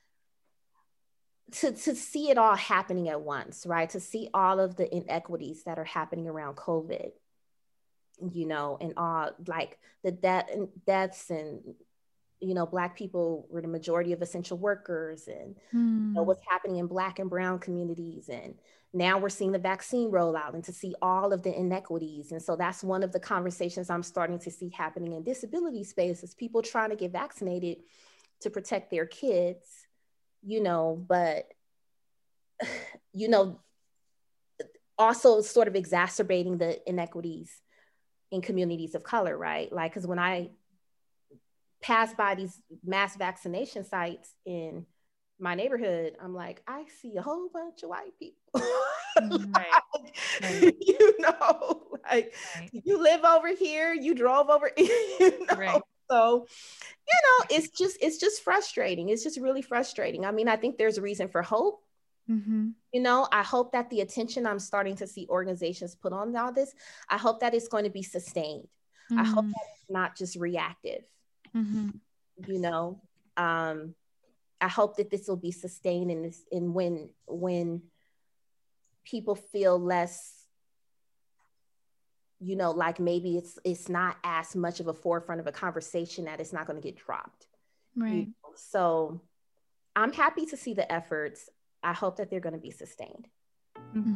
to, to see it all happening at once, right? To see all of the inequities that are happening around COVID, you know, and all like the death and deaths and, you know, Black people were the majority of essential workers, and mm. you know, what's happening in Black and brown communities. And now we're seeing the vaccine rollout, and to see all of the inequities. And so that's one of the conversations I'm starting to see happening in disability spaces, people trying to get vaccinated to protect their kids, you know, but, you know, also sort of exacerbating the inequities in communities of color, right? Like, because when I pass by these mass vaccination sites in my neighborhood, I'm like, I see a whole bunch of white people. Right. Right. You know, like right. you live over here, you drove over, you know. Right. So, you know, it's just, it's just frustrating. It's just really frustrating. I mean, I think there's a reason for hope. Mm-hmm. You know, I hope that the attention I'm starting to see organizations put on all this, I hope that it's going to be sustained. Mm-hmm. I hope that it's not just reactive. Mm-hmm. You know, um, I hope that this will be sustained in this, and when when people feel less, you know, like maybe it's it's not as much of a forefront of a conversation, that it's not going to get dropped. Right. You know? So I'm happy to see the efforts. I hope that they're going to be sustained. Mm-hmm.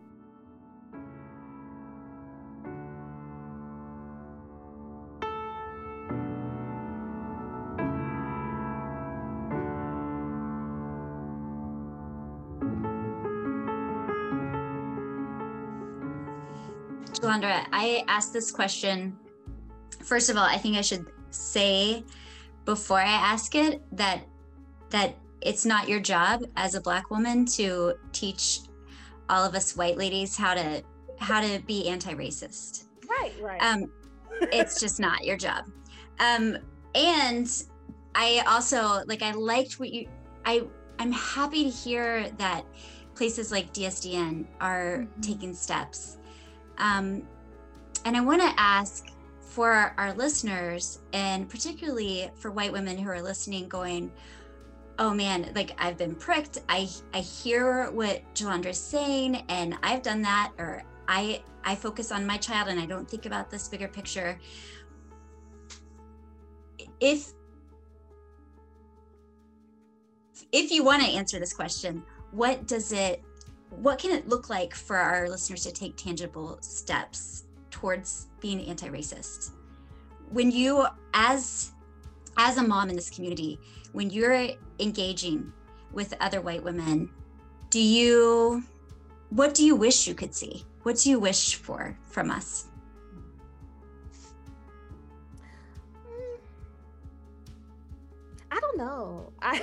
Jalandra, I asked this question. First of all, I think I should say before I ask it that that it's not your job as a Black woman to teach all of us white ladies how to how to be anti-racist. Right, right. Um, it's just not your job. Um, and I also like I liked what you I I'm happy to hear that places like D S D N are mm-hmm. taking steps. Um, and I want to ask for our, our listeners, and particularly for white women who are listening going, oh man, like I've been pricked. I, I hear what Jalandra's saying, and I've done that, or I I focus on my child and I don't think about this bigger picture. If if you want to answer this question, what does it what can it look like for our listeners to take tangible steps towards being anti-racist? When you, as as a mom in this community, when you're engaging with other white women, do you, what do you wish you could see? What do you wish for from us? I don't know. I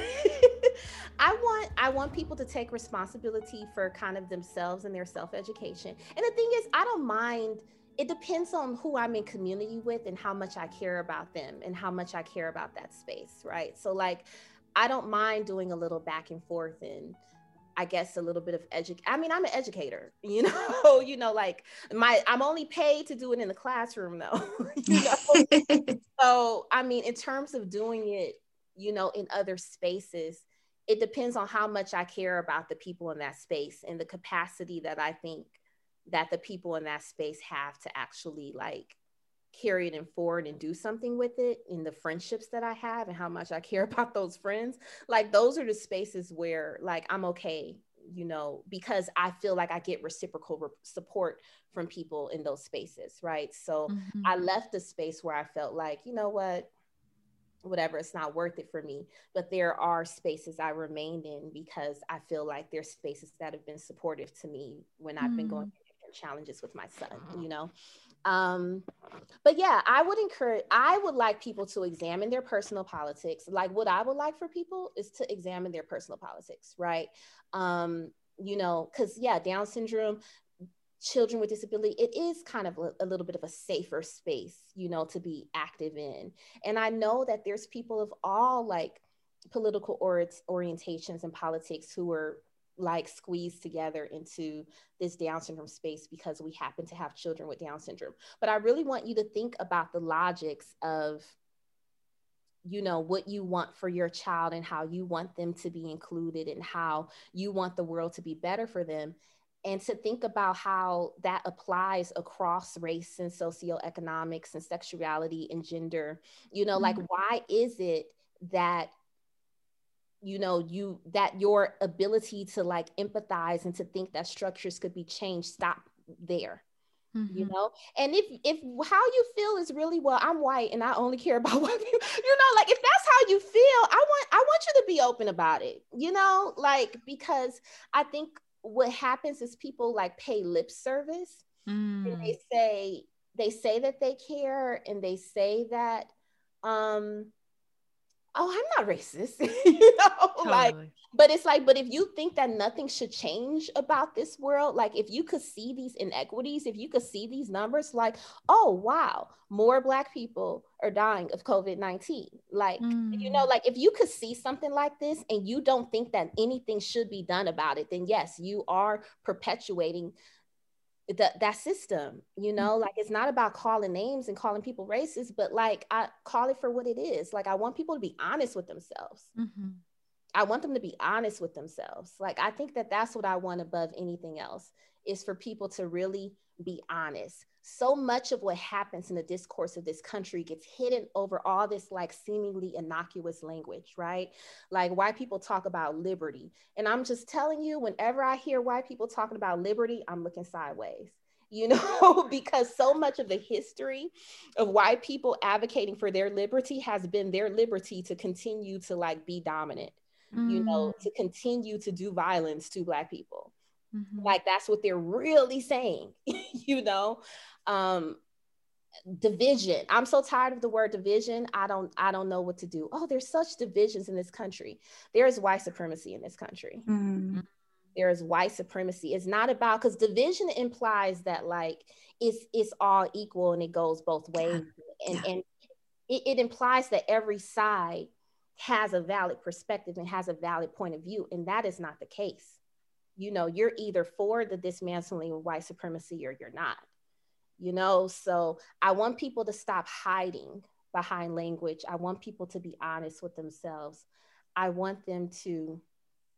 I want I want people to take responsibility for kind of themselves and their self-education. And the thing is, I don't mind. It depends on who I'm in community with and how much I care about them and how much I care about that space, right? So like, I don't mind doing a little back and forth and I guess a little bit of edu. I mean, I'm an educator, you know, you know, like my, I'm only paid to do it in the classroom though, you know? So, I mean, in terms of doing it, you know, in other spaces, it depends on how much I care about the people in that space and the capacity that I think that the people in that space have to actually like carry it in forward and do something with it, in the friendships that I have and how much I care about those friends. Like those are the spaces where like I'm okay, you know, because I feel like I get reciprocal re- support from people in those spaces, right? So mm-hmm. I left the space where I felt like, you know what, whatever, it's not worth it for me. But there are spaces I remained in because I feel like there's spaces that have been supportive to me when I've mm. been going through different challenges with my son, you know? Um, but yeah, I would encourage, I would like people to examine their personal politics. Like what I would like for people is to examine their personal politics, right? Um, you know, cause yeah, Down syndrome, children with disability, it is kind of a, a little bit of a safer space, you know, to be active in. And I know that there's people of all like political or orientations and politics who are like squeezed together into this Down syndrome space because we happen to have children with Down syndrome. But I really want you to think about the logics of, you know, what you want for your child and how you want them to be included and how you want the world to be better for them. And to think about how that applies across race and socioeconomics and sexuality and gender, you know, mm-hmm. like, why is it that, you know, you, that your ability to like empathize and to think that structures could be changed, stop there, mm-hmm. you know? And if, if how you feel is really, well, I'm white and I only care about white people, you know, like if that's how you feel, I want, I want you to be open about it, you know, like, because I think what happens is people like pay lip service mm. and they say, they say that they care and they say that, um, oh, I'm not racist, you know, totally. Like, but it's like, but if you think that nothing should change about this world, like if you could see these inequities, if you could see these numbers, like, oh, wow, more Black people are dying of COVID nineteen. Like, mm. you know, like if you could see something like this and you don't think that anything should be done about it, then yes, you are perpetuating that that system, you know, like it's not about calling names and calling people racist, but like I call it for what it is. Like I want people to be honest with themselves. Mm-hmm. I want them to be honest with themselves. Like I think that that's what I want above anything else, is for people to really be honest. So much of what happens in the discourse of this country gets hidden over all this like seemingly innocuous language, right? Like white people talk about liberty. And I'm just telling you, whenever I hear white people talking about liberty, I'm looking sideways, you know, because so much of the history of white people advocating for their liberty has been their liberty to continue to like be dominant, mm. you know, to continue to do violence to Black people. Mm-hmm. Like that's what they're really saying, you know. Um, division. I'm so tired of the word division. I don't, I don't know what to do. Oh, there's such divisions in this country. There is white supremacy in this country. Mm-hmm. There is white supremacy. It's not about, because division implies that like it's it's all equal and it goes both ways. Yeah. And, yeah. and it, it implies that every side has a valid perspective and has a valid point of view. And that is not the case. You know, you're either for the dismantling of white supremacy or you're not, you know? So I want people to stop hiding behind language. I want people to be honest with themselves. I want them to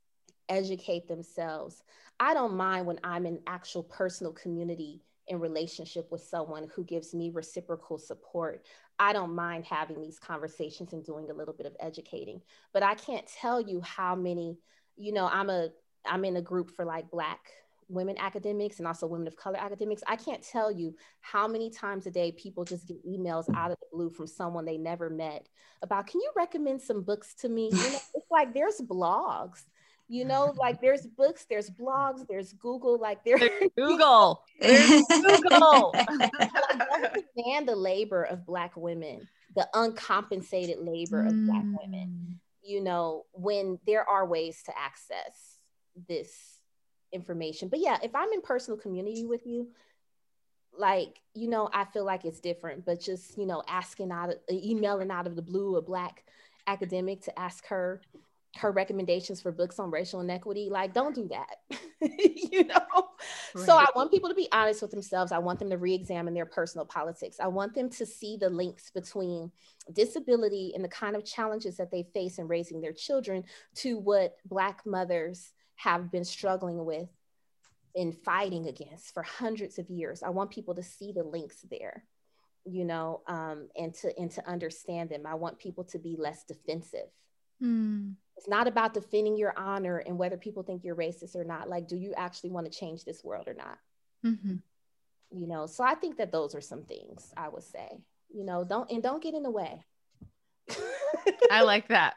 educate themselves. I don't mind when I'm in actual personal community in relationship with someone who gives me reciprocal support. I don't mind having these conversations and doing a little bit of educating, but I can't tell you how many, you know, I'm a, I'm in a group for like Black women academics and also women of color academics. I can't tell you how many times a day people just get emails out of the blue from someone they never met about, can you recommend some books to me? You know, it's like there's blogs, you know, like there's books, there's blogs, there's Google, like there's Google, there's Google. And the labor of Black women, the uncompensated labor of Black women, you know, when there are ways to access this information. But yeah, if I'm in personal community with you, like, you know, I feel like it's different, but just, you know, asking out, emailing out of the blue, a Black academic to ask her, her recommendations for books on racial inequity, like, don't do that, you know? Right. So I want people to be honest with themselves. I want them to re-examine their personal politics. I want them to see the links between disability and the kind of challenges that they face in raising their children to what Black mothers have been struggling with and fighting against for hundreds of years. I want people to see the links there, you know, um, and to and to understand them. I want people to be less defensive. Mm. It's not about defending your honor and whether people think you're racist or not. Like, do you actually want to change this world or not? Mm-hmm. You know, so I think that those are some things I would say, you know, don't, and don't get in the way. I like that.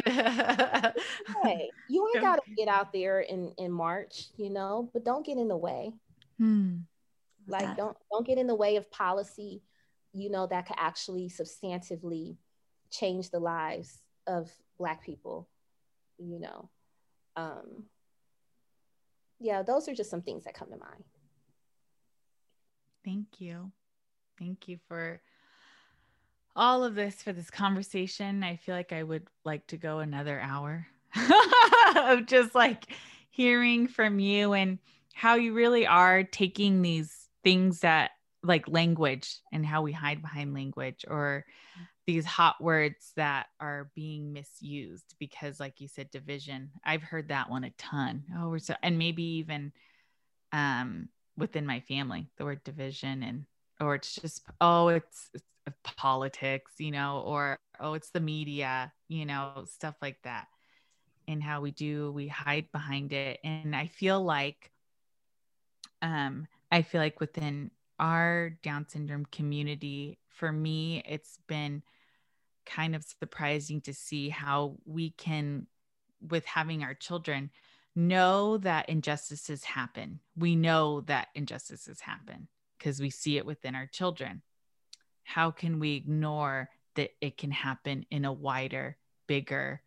Hey, you ain't got to get out there in, in March, you know, but don't get in the way. Hmm. Like, don't, don't get in the way of policy, you know, that could actually substantively change the lives of Black people, you know. Um, yeah, those are just some things that come to mind. Thank you. Thank you for all of this, for this conversation. I feel like I would like to go another hour of just like hearing from you and how you really are taking these things that like language and how we hide behind language, or these hot words that are being misused because, like you said, division. I've heard that one a ton. Oh, we're so, and maybe even um, within my family, the word division, and, or it's just, oh, it's, it's politics, you know, or, oh, it's the media, you know, stuff like that. And how we do, we hide behind it. And I feel like, um, I feel like within our Down syndrome community, for me, it's been kind of surprising to see how we can, with having our children, know that injustices happen. We know that injustices happen because we see it within our children. How can we ignore that it can happen in a wider, bigger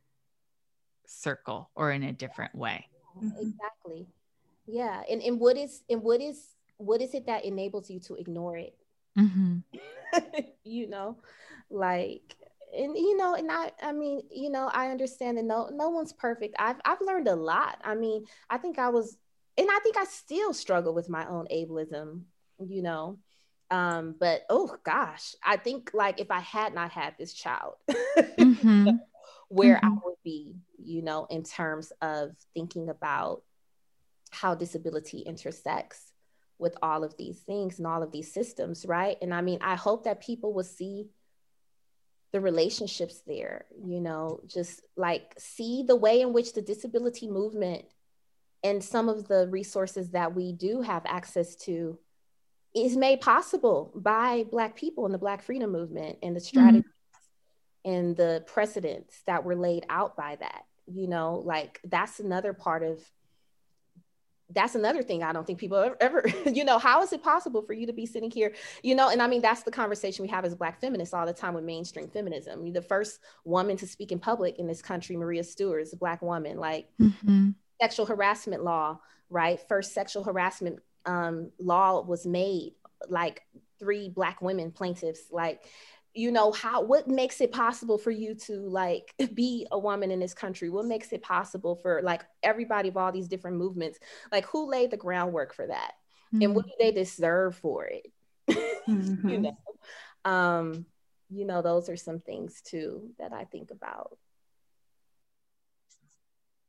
circle or in a different way? Exactly. Yeah. And, and what is, and what is, what is it that enables you to ignore it? Mm-hmm. You know, like, and, you know, and I, I mean, you know, I understand that no, no one's perfect. I've, I've learned a lot. I mean, I think I was, and I think I still struggle with my own ableism, you know, um, but, oh gosh, I think like if I had not had this child, mm-hmm. where mm-hmm. I would be, you know, in terms of thinking about how disability intersects with all of these things and all of these systems, right? And I mean, I hope that people will see the relationships there, you know, just like see the way in which the disability movement and some of the resources that we do have access to is made possible by Black people in the Black freedom movement and the strategies mm-hmm. and the precedents that were laid out by that, you know, like that's another part of that's another thing I don't think people ever, ever, you know, how is it possible for you to be sitting here, you know, and I mean, that's the conversation we have as Black feminists all the time with mainstream feminism. The first woman to speak in public in this country, Maria Stewart, is a Black woman, like mm-hmm. sexual harassment law, right? First sexual harassment um, law was made, like three Black women plaintiffs, like, you know, how, what makes it possible for you to like be a woman in this country? What makes it possible for like everybody of all these different movements? Like who laid the groundwork for that? Mm-hmm. And what do they deserve for it? Mm-hmm. You know, um, you know, those are some things too that I think about.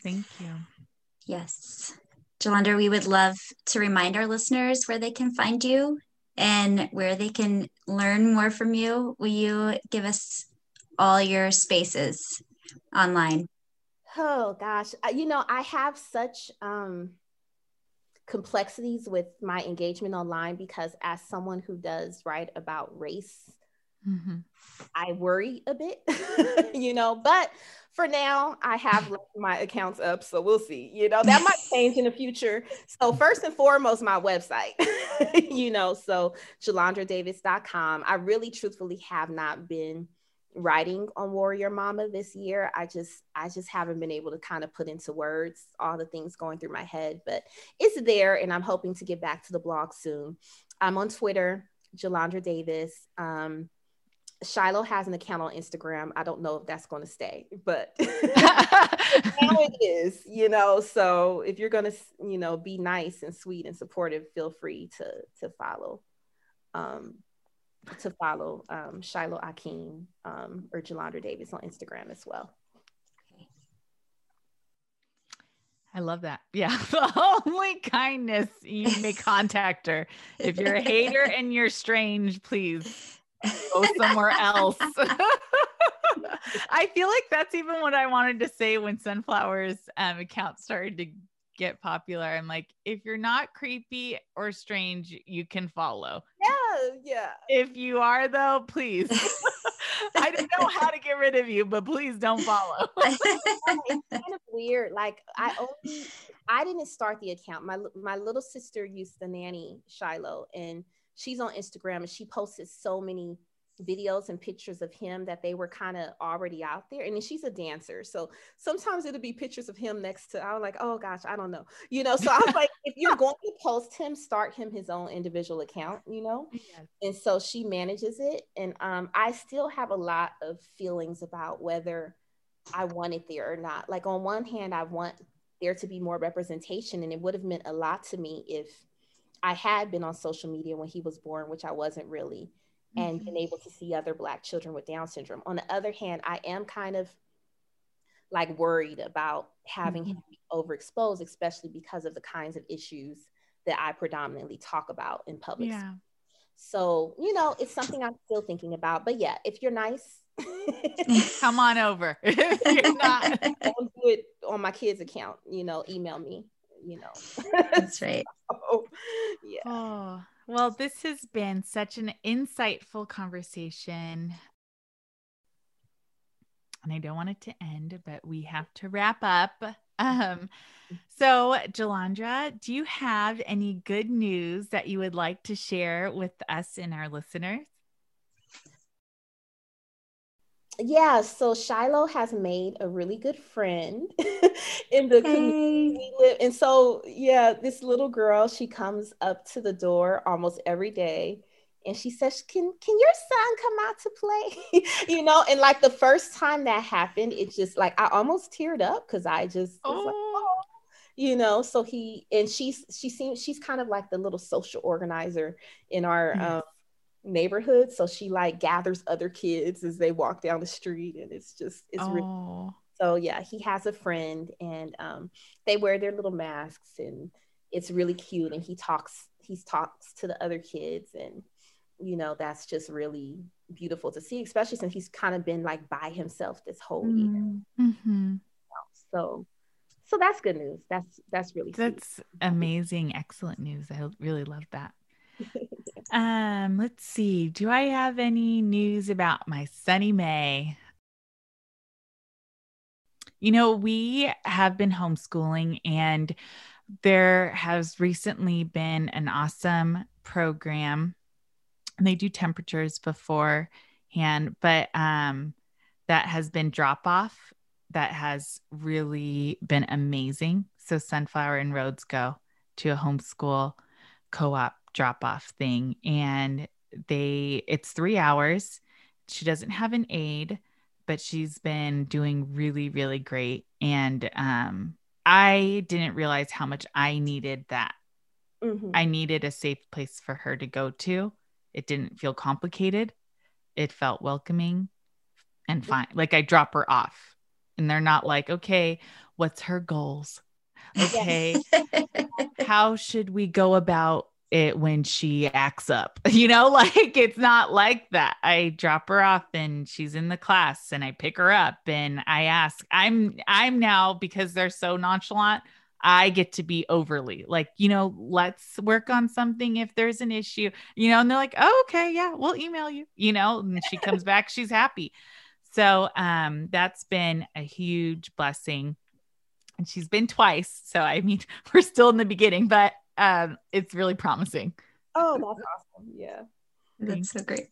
Thank you. Yes. Jalandra, we would love to remind our listeners where they can find you and where they can learn more from you. Will you give us all your spaces online? Oh gosh, you know, I have such um, complexities with my engagement online because as someone who does write about race, mm-hmm. I worry a bit, you know, but for now I have left my accounts up. So we'll see, you know, that might change in the future. So first and foremost, my website, you know, so jalandra davis dot com. I really truthfully have not been writing on Warrior Mama this year. I just, I just haven't been able to kind of put into words all the things going through my head, but it's there. And I'm hoping to get back to the blog soon. I'm on Twitter, Jalandra Davis. Um, Shiloh has an account on Instagram. I don't know if that's going to stay, but now it is, you know, so if you're going to, you know, be nice and sweet and supportive, feel free to, to follow, um, to follow um, Shiloh Akeem um, or Jalandra Davis on Instagram as well. I love that. Yeah. Only kindness you may contact her. If you're a hater and you're strange, please go somewhere else. I feel like that's even what I wanted to say when Sunflower's um, account started to get popular. I'm like, if you're not creepy or strange, you can follow. Yeah, yeah. If you are, though, please. I don't know how to get rid of you, but please don't follow. It's kind of weird. Like I only, I didn't start the account. My my little sister used to nanny Shiloh, and she's on Instagram, and she posted so many videos and pictures of him that they were kind of already out there. And then she's a dancer, so sometimes it'll be pictures of him next to, I was like, oh gosh, I don't know, you know. So I was like, if you're going to post him, start him his own individual account, you know. Yes. And so she manages it, and um I still have a lot of feelings about whether I want it there or not. Like on one hand, I want there to be more representation, and it would have meant a lot to me if I had been on social media when he was born, which I wasn't really, and mm-hmm. been able to see other Black children with Down syndrome. On the other hand, I am kind of like worried about having mm-hmm. him be overexposed, especially because of the kinds of issues that I predominantly talk about in public. Yeah. So, you know, it's something I'm still thinking about. But yeah, if you're nice, come on over. If you're not, don't do it on my kid's account, you know, email me, you know. That's right. So, yeah. Oh. Well, this has been such an insightful conversation. And I don't want it to end, but we have to wrap up. Um, so, Jalandra, do you have any good news that you would like to share with us and our listeners? Yeah, so Shiloh has made a really good friend in the hey. community we live. And so, yeah, this little girl, she comes up to the door almost every day, and she says, can can your son come out to play? You know, and like the first time that happened, it just like, I almost teared up because I just was oh. like, oh, you know, so he, and she's, she seems, she's kind of like the little social organizer in our, yes. um, neighborhood, so she like gathers other kids as they walk down the street, and it's just it's oh. really, so yeah, he has a friend, and um they wear their little masks, and it's really cute, and he talks he talks to the other kids, and you know, that's just really beautiful to see, especially since he's kind of been like by himself this whole mm-hmm. year. Mm-hmm. so so that's good news. That's that's really that's sweet. Amazing, excellent news. I really love that. Um, let's see. Do I have any news about my Sunny May? You know, we have been homeschooling, and there has recently been an awesome program. And they do temperatures beforehand, but um, that has been drop off. That has really been amazing. So Sunflower and Rhodes go to a homeschool co-op drop off thing, and they it's three hours. She doesn't have an aide, but she's been doing really, really great. And um, I didn't realize how much I needed that. Mm-hmm. I needed a safe place for her to go to. It didn't feel complicated. It felt welcoming and fine. Like I drop her off And they're not like, okay, what's her goals? Okay. Yes. How should we go about it when she acts up? You know, like it's not like that. I drop her off and she's in the class and I pick her up and I ask, I'm, I'm now, because they're so nonchalant, I get to be overly like, you know, let's work on something if there's an issue, you know, and they're like, oh, okay, yeah, we'll email you, you know, and she comes back, she's happy. So um, that's been a huge blessing. And she's been twice. So, I mean, we're still in the beginning, but um, it's really promising. Oh, that's awesome. Yeah. That's so great.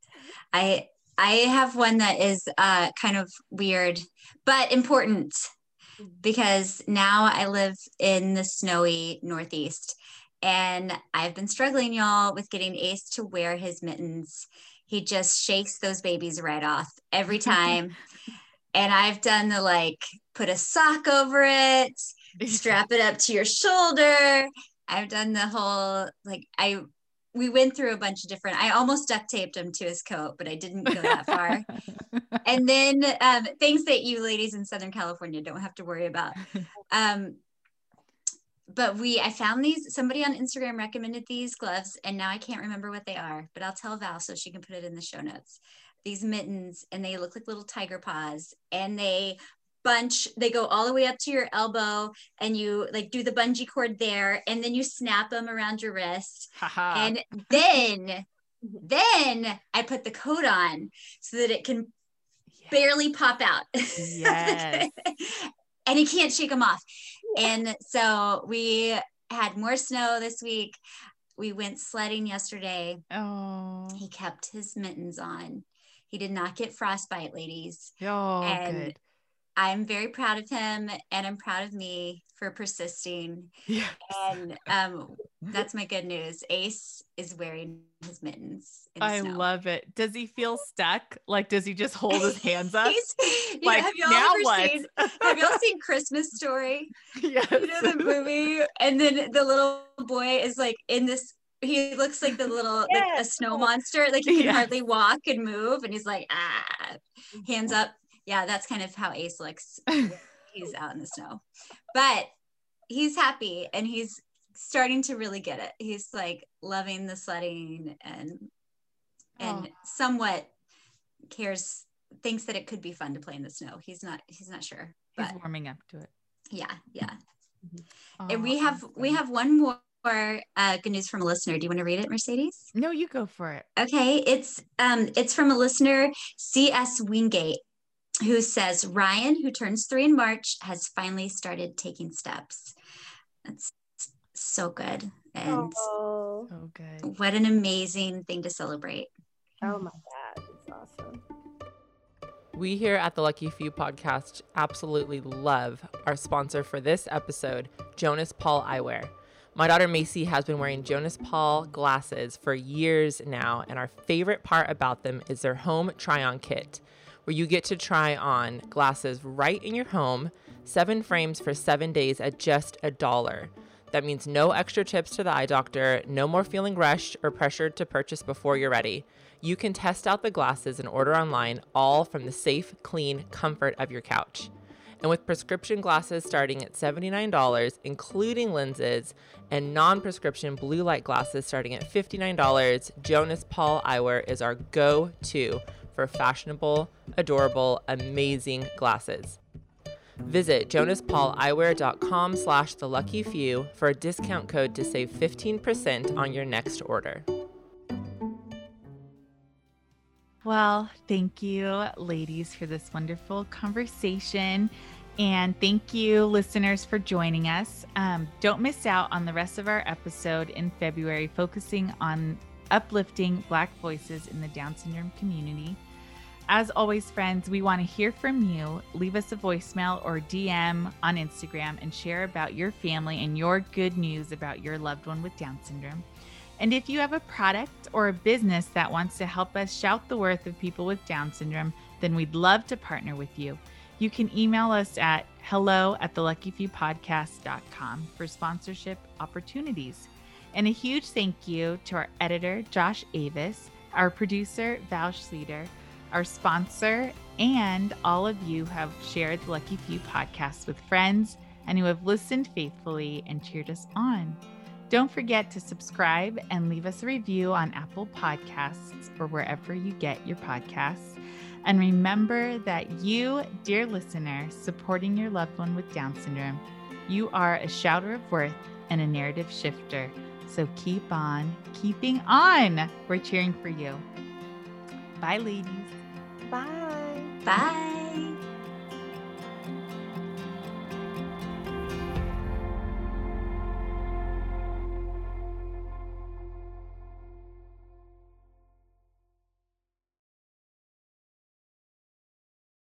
I I have one that is uh, kind of weird, but important, because now I live in the snowy Northeast and I've been struggling, y'all, with getting Ace to wear his mittens. He just shakes those babies right off every time. And I've done the like, put a sock over it, strap it up to your shoulder. I've done the whole, like, I, we went through a bunch of different, I almost duct taped him to his coat, but I didn't go that far. And then um, things that you ladies in Southern California don't have to worry about. Um, but we, I found these, somebody on Instagram recommended these gloves and now I can't remember what they are, but I'll tell Val so she can put it in the show notes. These mittens, and they look like little tiger paws, and they bunch, they go all the way up to your elbow, and you like do the bungee cord there, and then you snap them around your wrist. And then, then I put the coat on so that it can yes. barely pop out. Yes. And he can't shake them off. And so we had more snow this week. We went sledding yesterday. Oh. He kept his mittens on. He did not get frostbite, ladies. Oh, and good. I'm very proud of him, and I'm proud of me for persisting. Yes. And um, that's my good news. Ace is wearing his mittens. In the I snow. love it. Does he feel stuck? Like, does he just hold his hands up? He's, like, have y'all now ever what? seen, have y'all seen Christmas Story? Yes. You know, the movie? And then the little boy is like in this, he looks like the little, yes. like a snow monster. Like he can yes. hardly walk and move. And he's like, ah, hands up. Yeah, that's kind of how Ace looks. He's out in the snow. But he's happy and he's starting to really get it. He's like loving the sledding and and oh. somewhat cares, thinks that it could be fun to play in the snow. He's not he's not sure. He's but warming up to it. Yeah, yeah. Oh, and we have awesome. we have one more uh, good news from a listener. Do you want to read it, Mercedes? No, you go for it. Okay, it's um it's from a listener, C S Wingate, who says, Ryan, who turns three in March, has finally started taking steps. That's so good. And oh, so good. What an amazing thing to celebrate. Oh my God, it's awesome. We here at the Lucky Few podcast absolutely love our sponsor for this episode, Jonas Paul Eyewear. My daughter Macy has been wearing Jonas Paul glasses for years now, and our favorite part about them is their home try-on kit, where you get to try on glasses right in your home, seven frames for seven days at just a dollar. That means no extra trips to the eye doctor, no more feeling rushed or pressured to purchase before you're ready. You can test out the glasses and order online, all from the safe, clean comfort of your couch. And with prescription glasses starting at seventy-nine dollars, including lenses, and non-prescription blue light glasses starting at fifty-nine dollars, Jonas Paul Eyewear is our go-to for fashionable, adorable, amazing glasses. Visit jonaspaul.eyewear.com slash the lucky few for a discount code to save fifteen percent on your next order. Well, thank you, ladies, for this wonderful conversation. And thank you, listeners, for joining us. Um, don't miss out on the rest of our episode in February, focusing on uplifting Black voices in the Down syndrome community. As always, friends, we want to hear from you. Leave us a voicemail or D M on Instagram and share about your family and your good news about your loved one with Down syndrome. And if you have a product or a business that wants to help us shout the worth of people with Down syndrome, then we'd love to partner with you. You can email us at hello at the lucky few podcast dot com for sponsorship opportunities. And a huge thank you to our editor, Josh Avis, our producer, Val Schleter, our sponsor, and all of you who have shared the Lucky Few podcast with friends and who have listened faithfully and cheered us on. Don't forget to subscribe and leave us a review on Apple Podcasts or wherever you get your podcasts. And remember that you, dear listener, supporting your loved one with Down syndrome, you are a shouter of worth and a narrative shifter. So keep on keeping on. We're cheering for you. Bye, ladies. Bye. Bye.